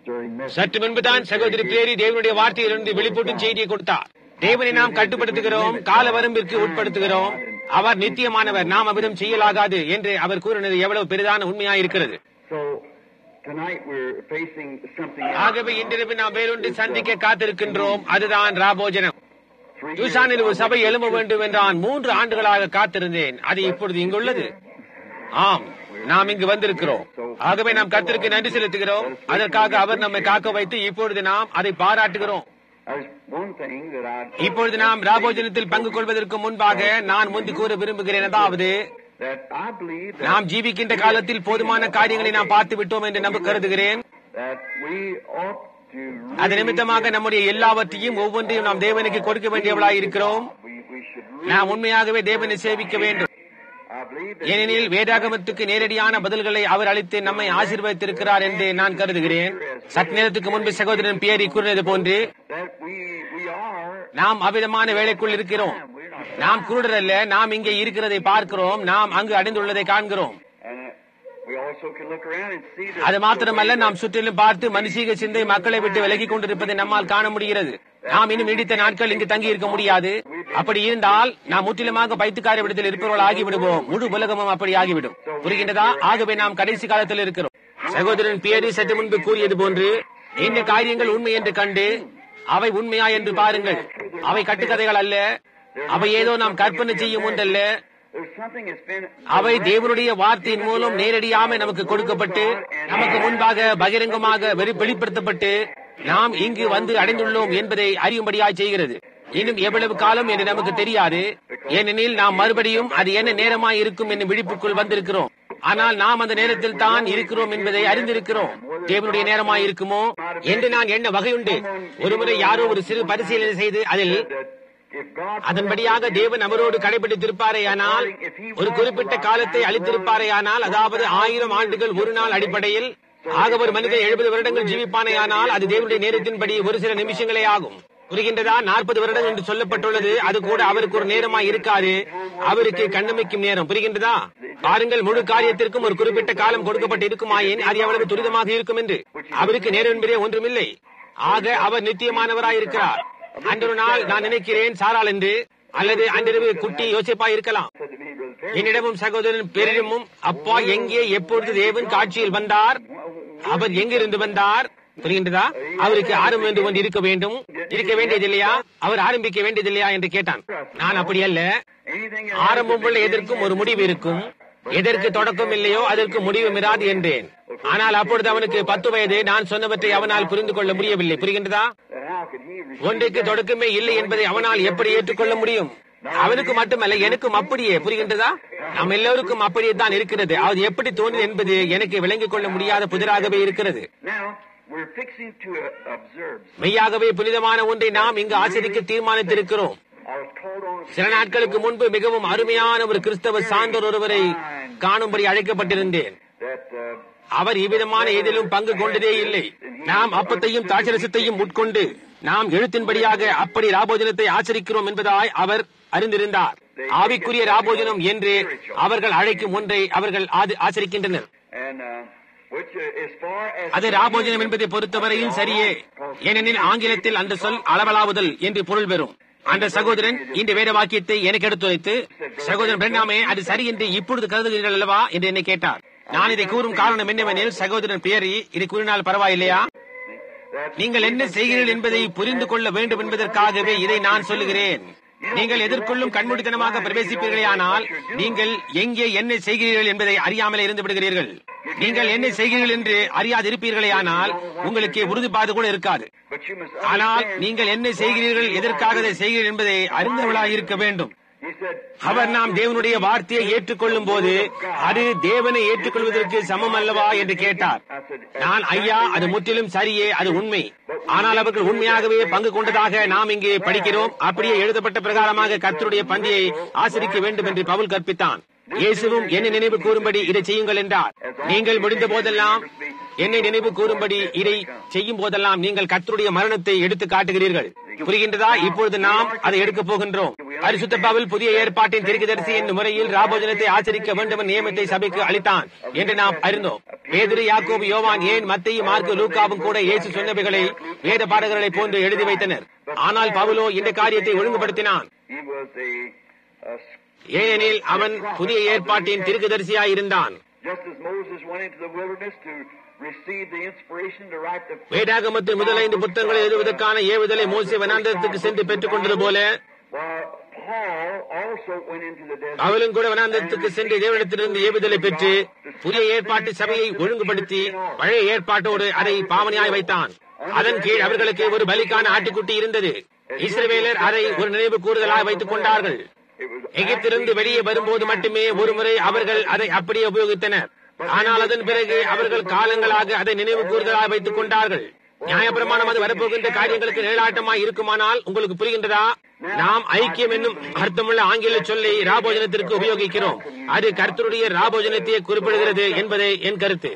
சற்று முன்புதான் சகோதரி பேரி தேவனுடைய வார்த்தையிலிருந்து வெளிப்படும் செய்தியை கொடுத்தார். தேவனை நாம் கட்டுப்படுத்துகிறோம், கால வரம்பிற்கு உட்படுத்துகிறோம். அவர் நித்தியமானவர், நாம் அவ்விதம் செய்யலாகாது என்று அவர் கூறினது எவ்வளவு பெரிதான உண்மையாயிருக்கிறது. ஆகவே இன்றிரவு நாம் வேறொன்று சந்திக்க காத்திருக்கின்றோம். அதுதான் ராபோஜனம். யூசானில் ஒரு சபை எழும்ப வேண்டும் என்றான் 3 ஆண்டுகளாக காத்திருந்தேன். அது இப்பொழுது இங்குள்ளது. ஆம், நாம் இங்கு வந்திருக்கிறோம். ஆகவே நாம் கர்த்தருக்கு நன்றி செலுத்துகிறோம். அதற்காக அவர் நம்மை காக்க வைத்து இப்பொழுது நாம் அதை பாராட்டுகிறோம். இப்பொழுது நாம் ராபோஜனத்தில் பங்கு கொள்வதற்கு முன்பாக நான் முந்தி கூற விரும்புகிறேன். அதாவது நாம் ஜீவிக்கின்ற காலத்தில் போதுமான காரியங்களை நாம் பார்த்து விட்டோம் என்று நம்ப கருதுகிறேன். அது நிமித்தமாக நம்முடைய எல்லாவற்றையும் ஒவ்வொன்றையும் நாம் தேவனுக்கு கொடுக்க வேண்டியவளாய் இருக்கிறோம். நாம் உண்மையாகவே தேவனை சேவிக்க வேண்டும். ஏனெனில் வேதாகமத்துக்கு நேரடியான பதில்களை அவர் அளித்து நம்மை ஆசீர்வதித்திருக்கிறார் என்று நான் கருதுகிறேன். சற்று நேரத்துக்கு முன்பு சகோதரன் பியரி கூறினது போன்று நாம் அவ்விதமான வேலைக்குள் இருக்கிறோம். நாம் குருடர் அல்ல, நாம் இங்கே இருக்கிறதை பார்க்கிறோம், நாம் அங்கு அடைந்துள்ளதை காண்கிறோம். அது மாத்திரமல்ல, நாம் சுற்றிலும் பார்த்து மனுஷீக சிந்தை மக்களை விட்டு விலகிக் கொண்டிருப்பதை நம்மால் காண முடிகிறது. நாம் இன்னும் நீடித்த நாட்கள் இங்கு தங்கி இருக்க முடியாது. அப்படி இருந்தால் நாம் முற்றிலுமாக பைத்துக்கார விடத்தில் இருப்பவர்கள் ஆகிவிடுவோம். முழு உலகமும் அப்படி ஆகிவிடும். புரிகின்றதா? ஆகவே நாம் கடைசி காலத்தில் இருக்கிறோம். சகோதரன் பியரி சற்று முன்பு கூறியது போன்று இந்த காரியங்கள் உண்மை என்று கண்டு அவை உண்மையா என்று பாருங்கள். அவை கட்டுக்கதைகள் அல்ல. அவை ஏதோ நாம் கற்பனை செய்யும் ஒன்றல்ல. அவை தேவனுடைய வார்த்தையின் மூலம் நேரடியாக நமக்கு கொடுக்கப்பட்டு நமக்கு முன்பாக பகிரங்கமாக வெளிப்படுத்தப்பட்டு நாம் இங்கு வந்து அடைந்துள்ளோம் என்பதை அறியும்படியாய் செய்கிறது. இன்னும் எவ்வளவு காலம் என்று நமக்கு தெரியாது. ஏனெனில் நாம் மறுபடியும் அது என்ன நேரமாய் இருக்கும் என்னும் விழிப்புக்குள் வந்திருக்கிறோம். ஆனால் நாம் அந்த நேரத்தில் தான் இருக்கிறோம் என்பதை அறிந்திருக்கிறோம். தேவனுடைய நேரமாய் இருக்குமோ என்று நான் எண்ண வகையுண்டு. ஒருமுறை யாரோ ஒரு சிறு பரிசீலனை செய்து அதில் அதன்படியாக தேவன் அவரோடு கடைபிடித்திருப்பாரேயானால், ஒரு குறிப்பிட்ட காலத்தை அளித்திருப்பாரேயானால், அதாவது 1000 ஆண்டுகள் ஒரு நாள் அடிப்படையில் ஆக ஒரு மனிதன் 70 வருடங்கள் ஜீவிப்பானேயானால் அது தேவனுடைய நேரத்தின்படி ஒரு சில நிமிஷங்களே ஆகும். புரிகின்றதா? 40 வருடங்கள் என்று சொல்லப்பட்டுள்ளது. அது கூட அவருக்கு ஒரு நேரமாய் இருக்காது. அவருக்கு கண்ணமைக்கும் நேரம். புரிகின்றதா? பாருங்கள், முழு காரியத்திற்கும் ஒரு குறிப்பிட்ட காலம் கொடுக்கப்பட்டு இருக்குமாயின் அது எவ்வளவு துரிதமாக இருக்கும் என்று. அவருக்கு நேரம் என்பதே ஒன்றுமில்லை. ஆக அவர் நித்தியமானவராயிருக்கிறார். அன்றொரு நாள் நான் நினைக்கிறேன் சாராள் என்று, அல்லது அன்றிரவு குட்டி யோசிப்பா இருக்கலாம். என்னிடமும் சகோதரன் பெரிடமும், அப்பா எங்கே எப்பொழுது தேவன் காட்சியில் வந்தார், அவர் எங்கிருந்து வந்தார், புரிகின்றதா? அவருக்கு ஆரம்பம் என்று ஒன்று இருக்க வேண்டியதில்லையா? அவர் ஆரம்பிக்க வேண்டியதில்லையா என்று கேட்டான். நான் அப்படி அல்ல. ஆரம்பம் உள்ள எதற்கும் ஒரு முடிவு இருக்கும். எதற்கு தொடக்கம் இல்லையோ அதற்கு முடிவும் இராது என்றேன். ஆனால் அப்பொழுது அவனுக்கு 10 வயது. நான் சொன்னவற்றை அவனால் புரிந்து கொள்ள முடியவில்லை. புரிகின்றதா? ஒன்றைக்கு தொடக்கமே இல்லை என்பதை அவனால் எப்படி ஏற்றுக்கொள்ள முடியும்? அவனுக்கு மட்டுமல்ல, எனக்கும் அப்படியே. புரிகின்றதா? நாம் எல்லோருக்கும் அப்படியே தான் இருக்கிறது. அது எப்படி தோன்றும் என்பது எனக்கு விளங்கிக் கொள்ள முடியாத புதிராகவே இருக்கிறது. மெய்யாகவே புனிதமான ஒன்றை நாம் இங்கு ஆசிரிக்க தீர்மானித்திருக்கிறோம். சில நாட்களுக்கு முன்பு மிகவும் அருமையான ஒரு கிறிஸ்தவ சான்றோர் ஒருவரை காணும்படி அழைக்கப்பட்டிருந்தேன். அவர் இவ்விதமான எதிலும் பங்கு கொண்டதே இல்லை. நாம் அப்பத்தையும் திராட்சரசத்தையும் உட்கொண்டு நாம் எழுத்தின்படியாக அப்படி ராபோஜனத்தை ஆச்சரிக்கிறோம் என்பதாய் அவர் அறிந்திருந்தார். ஆவிக்குரிய ராபோஜனம் என்று அவர்கள் அழைக்கும் ஒன்றை அவர்கள் ஆச்சரிக்கின்றனர். அது ராபோஜனம் என்பதை பொறுத்தவரையில் சரியே. ஏனெனில் ஆங்கிலத்தில் அந்த சொல் அளவலாவுதல் என்று பொருள் பெறும். அந்த சகோதரன் இந்த வேத வாக்கியத்தை எனக்கு எடுத்துரைத்து, சகோதரன் பிரண்ணாமே, அது சரி என்று இப்பொழுது கருதுகிறீர்கள் அல்லவா என்று என்னை கேட்டார். நான் இதை கூறும் காரணம் என்னவெனில், சகோதரன் பியரி இதை கூறினால் பரவாயில்லையா? நீங்கள் என்ன செய்கிறீர்கள் என்பதை புரிந்து கொள்ள வேண்டும் என்பதற்காகவே இதை நான் சொல்லுகிறேன். நீங்கள் எதிர்கொள்ளும் கண்மூடித்தனமாக பிரவேசிப்பீர்களேயானால் நீங்கள் எங்கே என்ன செய்கிறீர்கள் என்பதை அறியாமலே இருந்து விடுகிறீர்கள். நீங்கள் என்ன செய்கிறீர்கள் என்று அறியாதிருப்பீர்களேயானால் உங்களுக்கு உறுதிப்பாடு கூட இருக்காது. ஆனால் நீங்கள் என்ன செய்கிறீர்கள், எதற்காக அதை செய்கிறீர்கள் என்பதை அறிந்தவர்களாக இருக்க வேண்டும். அவர் நாம் தேவனுடைய வார்த்தையை ஏற்றுக்கொள்ளும் போது அது தேவனை ஏற்றுக்கொள்வதற்கு சமம் அல்லவா என்று கேட்டார். நான், ஐயா, அது முற்றிலும் சரியே, அது உண்மை. ஆனால் அவர்கள் உண்மையாகவே பங்கு கொண்டதாக நாம் இங்கே படிக்கிறோம். அப்படியே எழுதப்பட்ட பிரகாரமாக கர்த்தருடைய பந்தியை ஆசரிக்க வேண்டும் என்று பவுல் கற்பித்தான். இயேசுவும் என்னை நினைவு கூறும்படி இதை செய்யுங்கள் என்றார். நீங்கள் முடிந்த போதெல்லாம் என்னை நினைவு கூறும்படி இதை செய்யும் போதெல்லாம் நீங்கள் கர்த்தருடைய மரணத்தை எடுத்து காட்டுகிறீர்கள். புரிகின்றதா? இப்பொழுது நாம் அதை எடுக்கப் போகின்றோம். பரிசுத்த பவுல் புதிய ஏற்பாட்டின் தீர்க்கதரிசி என்னும் முறையில் ராபோஜனத்தை ஆச்சரிக்க வேண்டும் என்ற நியமத்தை சபைக்கு அளித்தான் என்று நாம் அறிந்தோம். பேதுரு, யாக்கோபு, யோவான், ஏன் மத்தேயு, மார்க்கு, லூக்காவும் கூட இயேசு சொன்னவைகளை வேத பாடகர்களை போன்று எழுதி வைத்தனர். ஆனால் பவுலோ இந்த காரியத்தை ஒழுங்குபடுத்தினான். ஏனெனில் அவன் புதிய ஏற்பாட்டின் தீர்க்கதரிசியாய் இருந்தான். வேதாகமத்தின் முதல் 5 புத்தகங்களை எழுதுவதற்கான ஏவுதலை மோசே வனாந்தரத்துக்கு சென்று பெற்றுக் கொண்டது போல அவளும் கூட வனாந்தரத்துக்கு சென்று தேவனிடத்திலிருந்து ஏவுதலை பெற்று புதிய ஏற்பாட்டு சபையை ஒழுங்குபடுத்தி பழைய ஏற்பாட்டோடு அதை பாவனையாய் வைத்தான். அதன் கீழ் அவர்களுக்கு ஒரு பலிக்கான ஆட்டுக்குட்டி இருந்தது. இஸ்ரவேலர் அதை ஒரு நினைவு கூறுதலாய் வைத்துக் கொண்டார்கள். எகிப்திலிருந்து வெளியே வரும்போது மட்டுமே ஒருமுறை அவர்கள் அதை அப்படியே உபயோகித்தனர். ஆனால் அதன் பிறகு அவர்கள் காலங்களாக அதை நினைவு கூறுதலாக வைத்துக் கொண்டார்கள். நியாயப்பிரமாணம் அது வரப்போகின்ற காரியங்களுக்கு நிழலாட்டமாய் இருக்குமானால் உங்களுக்கு புரிகின்றதா? நாம் ஐக்கியம் என்னும் அர்த்தமுள்ள ஆங்கில சொல்லை ராபோஜனத்திற்கு உபயோகிக்கிறோம். அது கர்த்தருடைய ராபோஜனத்தை குறிப்பிடுகிறது என்பதே என் கருத்து.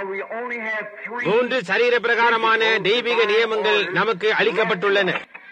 3 சரீர பிரகாரமான தெய்வீக நியமங்கள் நமக்கு அளிக்கப்பட்டுள்ளன.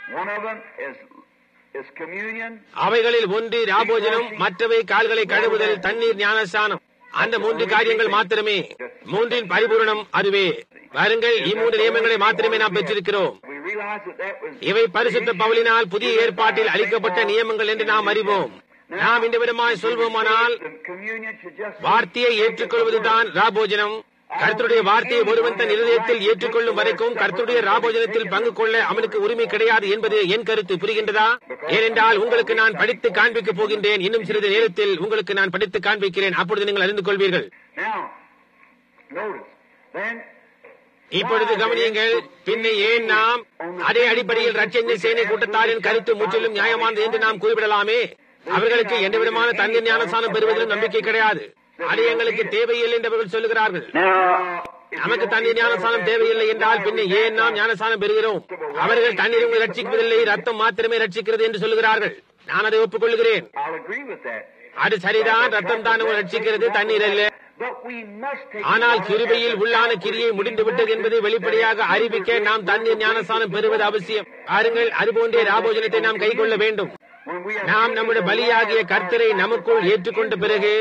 அவைகளில் ஒன்று ராபோஜனம், மற்றவை கால்களை கழுவுதல், தண்ணீர், ஞானஸ்நானம். அந்த 3 காரியங்கள் மாத்திரமே. 3இன் பரிபூரணம் அதுவே. பாருங்கள், 3 நியமங்களை மாத்திரமே நாம் பெற்றிருக்கிறோம். இவை பரிசுத்த பவுலினால் புதிய ஏற்பாட்டில் அளிக்கப்பட்ட நியமங்கள் என்று நாம் அறிவோம். நாம் இந்த விதமாய் சொல்வோமானால் வார்த்தையை ஏற்றுக்கொள்வதுதான் ராபோஜனம். கர்த்தருடைய வார்த்தையை ஒருவன் தன் இருதயத்தில் ஏற்றுக்கொள்ளும் வரைக்கும் கர்த்தருடைய ராபோஜனத்தில் பங்கு கொள்ள அவனுக்கு உரிமை கிடையாது என்பது என் கருத்து. புரிகின்றதா? ஏனென்றால் உங்களுக்கு நான் படித்து காண்பிக்க போகின்றேன். இன்னும் சிறிது நேரத்தில் உங்களுக்கு நான் படித்து காண்பிக்கிறேன். அப்பொழுது நீங்கள் அறிந்து கொள்வீர்கள். இப்பொழுது கவனியுங்கள். பின்ன ஏன் நாம் அதே அடிப்படையில் ரட்சண்ய சேனை கூட்டத்தாரின் கருத்து முற்றிலும் நியாயமானது என்று நாம் குறிப்பிடலாமே. அவர்களுக்கு எந்த விதமான தண்ணீர் ஞானஸ்நானம் பெறுவதிலும் நம்பிக்கை கிடையாது. அது எங்களுக்கு தேவையில்லை என்று அவர்கள் சொல்லுகிறார்கள். நமக்கு தண்ணீர் ஞானஸ்நானம் தேவையில்லை என்றால் பின்ன ஏன் நாம் ஞானஸ்நானம் பெறுகிறோம்? அவர்கள் தண்ணீர் ரட்சிப்பதில்லை, ரத்தம் மாத்திரமே ரட்சிக்கிறது என்று சொல்லுகிறார்கள். நான் அதை ஒப்புக்கொள்கிறேன். அது சரிதான், ரத்தம் தான் ரட்சிக்கிறது, தண்ணீர் அல்ல. ஆனால் கிருபையில் உள்ளான கிரியை முடிந்து விட்டது என்பதை வெளிப்படையாக அறிவிக்க நாம் தண்ணீர் ஞானஸ்நானம் பெறுவது அவசியம். பாருங்கள், அதுபோன்றே ராபோஜனத்தை நாம் கைக்கொள்ள வேண்டும். நாம் நம்முடைய பலியாகிய கர்த்தரை நமக்குள் ஏற்றுக்கொண்ட பிறகு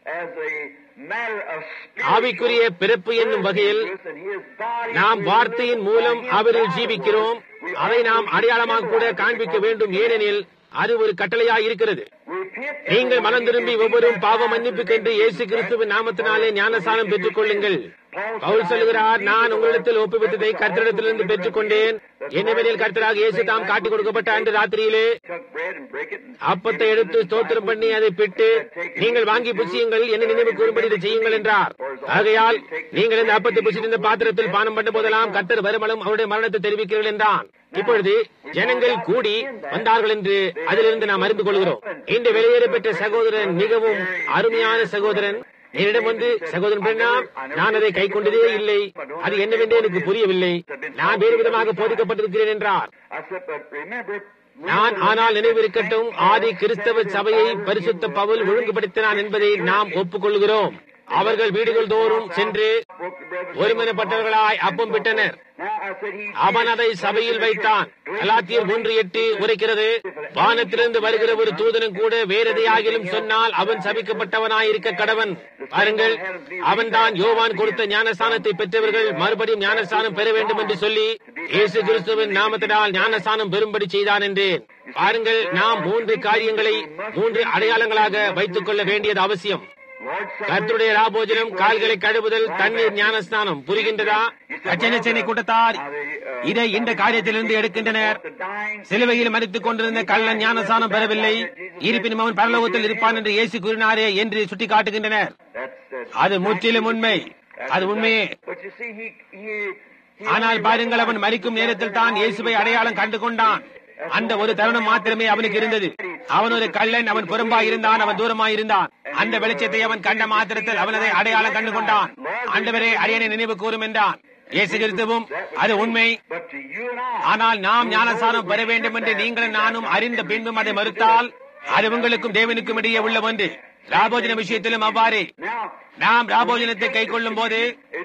ஆவிக்குரிய பிறப்பு என்னும் வகையில் நாம் வார்த்தையின் மூலம் அவரில் ஜீவிக்கிறோம். அதை நாம் அடையாளமாக கூட காண்பிக்க வேண்டும். ஏனெனில் அது ஒரு கட்டளையாக இருக்கிறது. நீங்கள் மனம் திரும்பி ஒவ்வொரு பாவ மன்னிப்புக்கென்று இயேசு கிறிஸ்துவின் நாமத்தினாலே ஞானஸ்நானம் பெற்றுக் கொள்ளுங்கள். பவுல் சொல்லுகிறார், நான் உங்களிடத்தில் ஒப்புவித்ததை கர்த்தரிடத்திலிருந்து பெற்றுக் கொண்டேன். என்னவெனில் கர்த்தராக இயேசு தாம் காட்டிக் கொடுக்கப்பட்ட அன்று ராத்திரியிலே அப்பத்தை எடுத்து ஸ்தோத்திரம் பண்ணி அதை பிட்டு, நீங்கள் வாங்கி புசியுங்கள், என்ன நினைவு கூறும்படி இதை செய்யுங்கள் என்றார். ஆகையால் நீங்கள் இந்த அப்பத்தை புசித்து இந்த பாத்திரத்தில் பானம் பண்ண போதெல்லாம் கர்த்தர் வருமளவும் அவருடைய மரணத்தை தெரிவிக்கிறீர்கள் என்றான். இப்பொழுது ஜனங்கள் கூடி வந்தார்கள் என்று அதிலிருந்து நாம் அறிந்து கொள்கிறோம். இந்த வெளியேற பெற்ற சகோதரன் மிகவும் அருமையான சகோதரன் என்னிடம் வந்து, சகோதரன் பிரணாம், நான் அதை கை கொண்டதே இல்லை, அது என்னவென்று எனக்கு புரியவில்லை, நான் வேறு விதமாக போதிக்கப்பட்டிருக்கிறேன் என்றார். நான் ஆனால் நினைவிருக்கட்டும், ஆதி கிறிஸ்தவ சபையை பரிசுத்த பவுல் ஒழுங்குபடுத்தினான் என்பதை நாம் ஒப்புக்கொள்கிறோம். அவர்கள் வீடுகள் தோறும் சென்று ஒருமனப்பட்டவர்களாய் அப்பம் விட்டனர். அவன் அதை சபையில் வைத்தான். கலாத்தியர் 1:8 உரைக்கிறது, வானத்திலிருந்து வருகிற ஒரு தூதனும் கூட வேறெதையாகிலும் சொன்னால் அவன் சபிக்கப்பட்டவனாயிருக்க கடவன். பாருங்கள், அவன் தான் யோவான் கொடுத்த ஞானஸ்நானத்தை பெற்றவர்கள் மறுபடியும் ஞானஸ்நானம் பெற வேண்டும் என்று சொல்லி இயேசு கிறிஸ்துவின் நாமத்தினால் ஞானஸ்நானம் பெறும்படி செய்தான் என்றேன். பாருங்கள், நாம் 3 காரியங்களை 3 அடையாளங்களாக வைத்துக் கொள்ள வேண்டியது அவசியம். கர்த்தருடைய ராபோஜனம், கால்களை கழுவுதல், தண்ணீர் ஞானஸ்நானம். புரிகின்றதா? ரட்சணை கூட்டத்தார் இதை இந்த காரியத்திலிருந்து எடுக்கின்றனர். சிலுவையில் மரித்துக் கொண்டிருந்த கள்ளன் ஞானஸ்நானம் பெறவில்லை, இருப்பினும் அவன் பரலோகத்தில் இருப்பான் என்று இயேசு கூறினாரே என்று சுட்டி காட்டுகின்றனர். அது முற்றிலும் உண்மை, அது உண்மையே. ஆனால் பாருங்கள், அவன் மரிக்கும் நேரத்தில் தான் இயேசுவை அடையாளம் கண்டு கொண்டான். அந்த ஒரு தருணம் மாத்திரமே அவனுக்கு இருந்தது. அவன் ஒரு கள்ளன், அவன் புறம்பாய் இருந்தான், அவன் தூரமாய் இருந்தான். அந்த வெளிச்சத்தை அவன் கண்ட மாத்திரத்தில் அவன் அதை அடையாளம் கண்டு கொண்டான். ஆண்டவரே, அரியணை நினைவு கூறும் என்றான். இயேசு கிறிஸ்துவும் அது உண்மை. ஆனால் நாம் ஞானஸ்நானம் பெற வேண்டும் என்று நீங்களும் நானும் அறிந்த பின்பும் அதை மறுத்தால் அது உங்களுக்கும் தேவனுக்கும் இடையே உள்ள ஒன்று. ராபோஜன விஷயத்திலும் அவ்வாறு நாம் ராபோஜனத்தை கை கொள்ளும் போது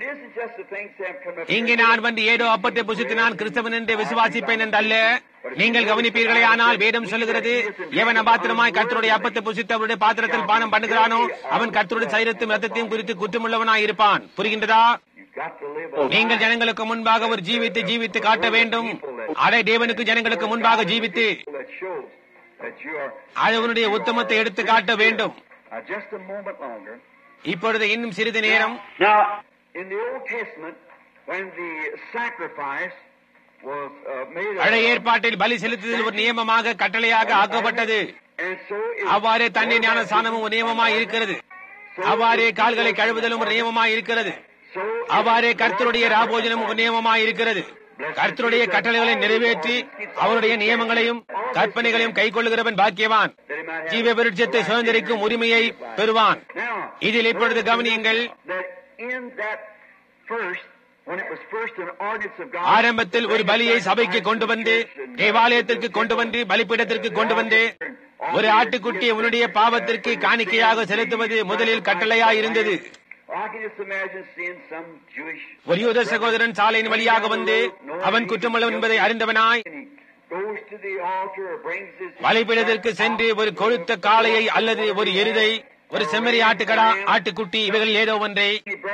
இங்கே நான் வந்து ஏதோ அப்பத்தை புசித்து நான் கிறிஸ்தவன் என்று விசுவாசிப்பேன் என்றல்ல. நீங்கள் கவனிப்பீர்களே, ஆனால் வேதம் சொல்லுகிறது, எவன் அபாத்திரமாய் கர்த்தருடைய அப்பத்தை புசித்து அவருடைய பாத்திரத்தில் பானம் பண்ணுகிறானோ அவன் கர்த்தருடைய சரீரத்தையும் ரத்தத்தையும் குறித்து குற்றமுள்ளவனாய் இருப்பான். புரிகின்றதா? நீங்கள் ஜனங்களுக்கு முன்பாக ஒரு ஜீவித்து காட்ட வேண்டும். அதை தேவனுக்கு ஜனங்களுக்கு முன்பாக ஜீவித்து அவனுடைய உத்தமத்தை எடுத்து காட்ட வேண்டும். இப்பொழுது இன்னும் சிறிது நேரம் பழைய ஏற்பாட்டில் பலி செலுத்துதல் ஒரு நியமமாக கட்டளையாக ஆக்கப்பட்டது. அவ்வாறே தண்ணீர் ஞான ஸ்நானமும் ஒரு நியமமாய் இருக்கிறது. அவ்வாறே கால்களை கழுவுதலும் ஒரு நியமமாய் இருக்கிறது. அவ்வாறே கர்த்தருடைய ராபோஜனம் ஒரு நியமமாய் இருக்கிறது. கர்த்தருடைய கட்டளைகளை நிறைவேற்றி அவருடைய நியமங்களையும் கற்பனைகளையும் கை கொள்ளுகிறவன் பாக்கியவான். ஜீவ விருட்சத்தை சுதந்திரிக்கும் உரிமையை பெறுவான். இதில் இப்பொழுது கவனியுங்கள், ஆரம்பத்தில் ஒரு பலியை சபைக்கு கொண்டு வந்து, தேவாலயத்திற்கு கொண்டு வந்து, பலிப்பீடத்திற்கு கொண்டு வந்து ஒரு ஆட்டுக்குட்டியை உன்னுடைய பாவத்திற்கு காணிக்கையாக செலுத்துவது முதலில் கட்டளையாய் இருந்தது. ஒரு யூத சகோதரன் சாலையின் வழியாக வந்து அவன் குற்றமுள்ளவன் என்பதை அறிந்தவனாய் பலிபீடத்திற்கு சென்று ஒரு கொழுத்த காளையை அல்லது ஒரு எருதை, ஒரு செம்மறி ஆட்டுக்கடா, ஆட்டுக்குட்டி, இவைகள் ஏதோ ஒன்றை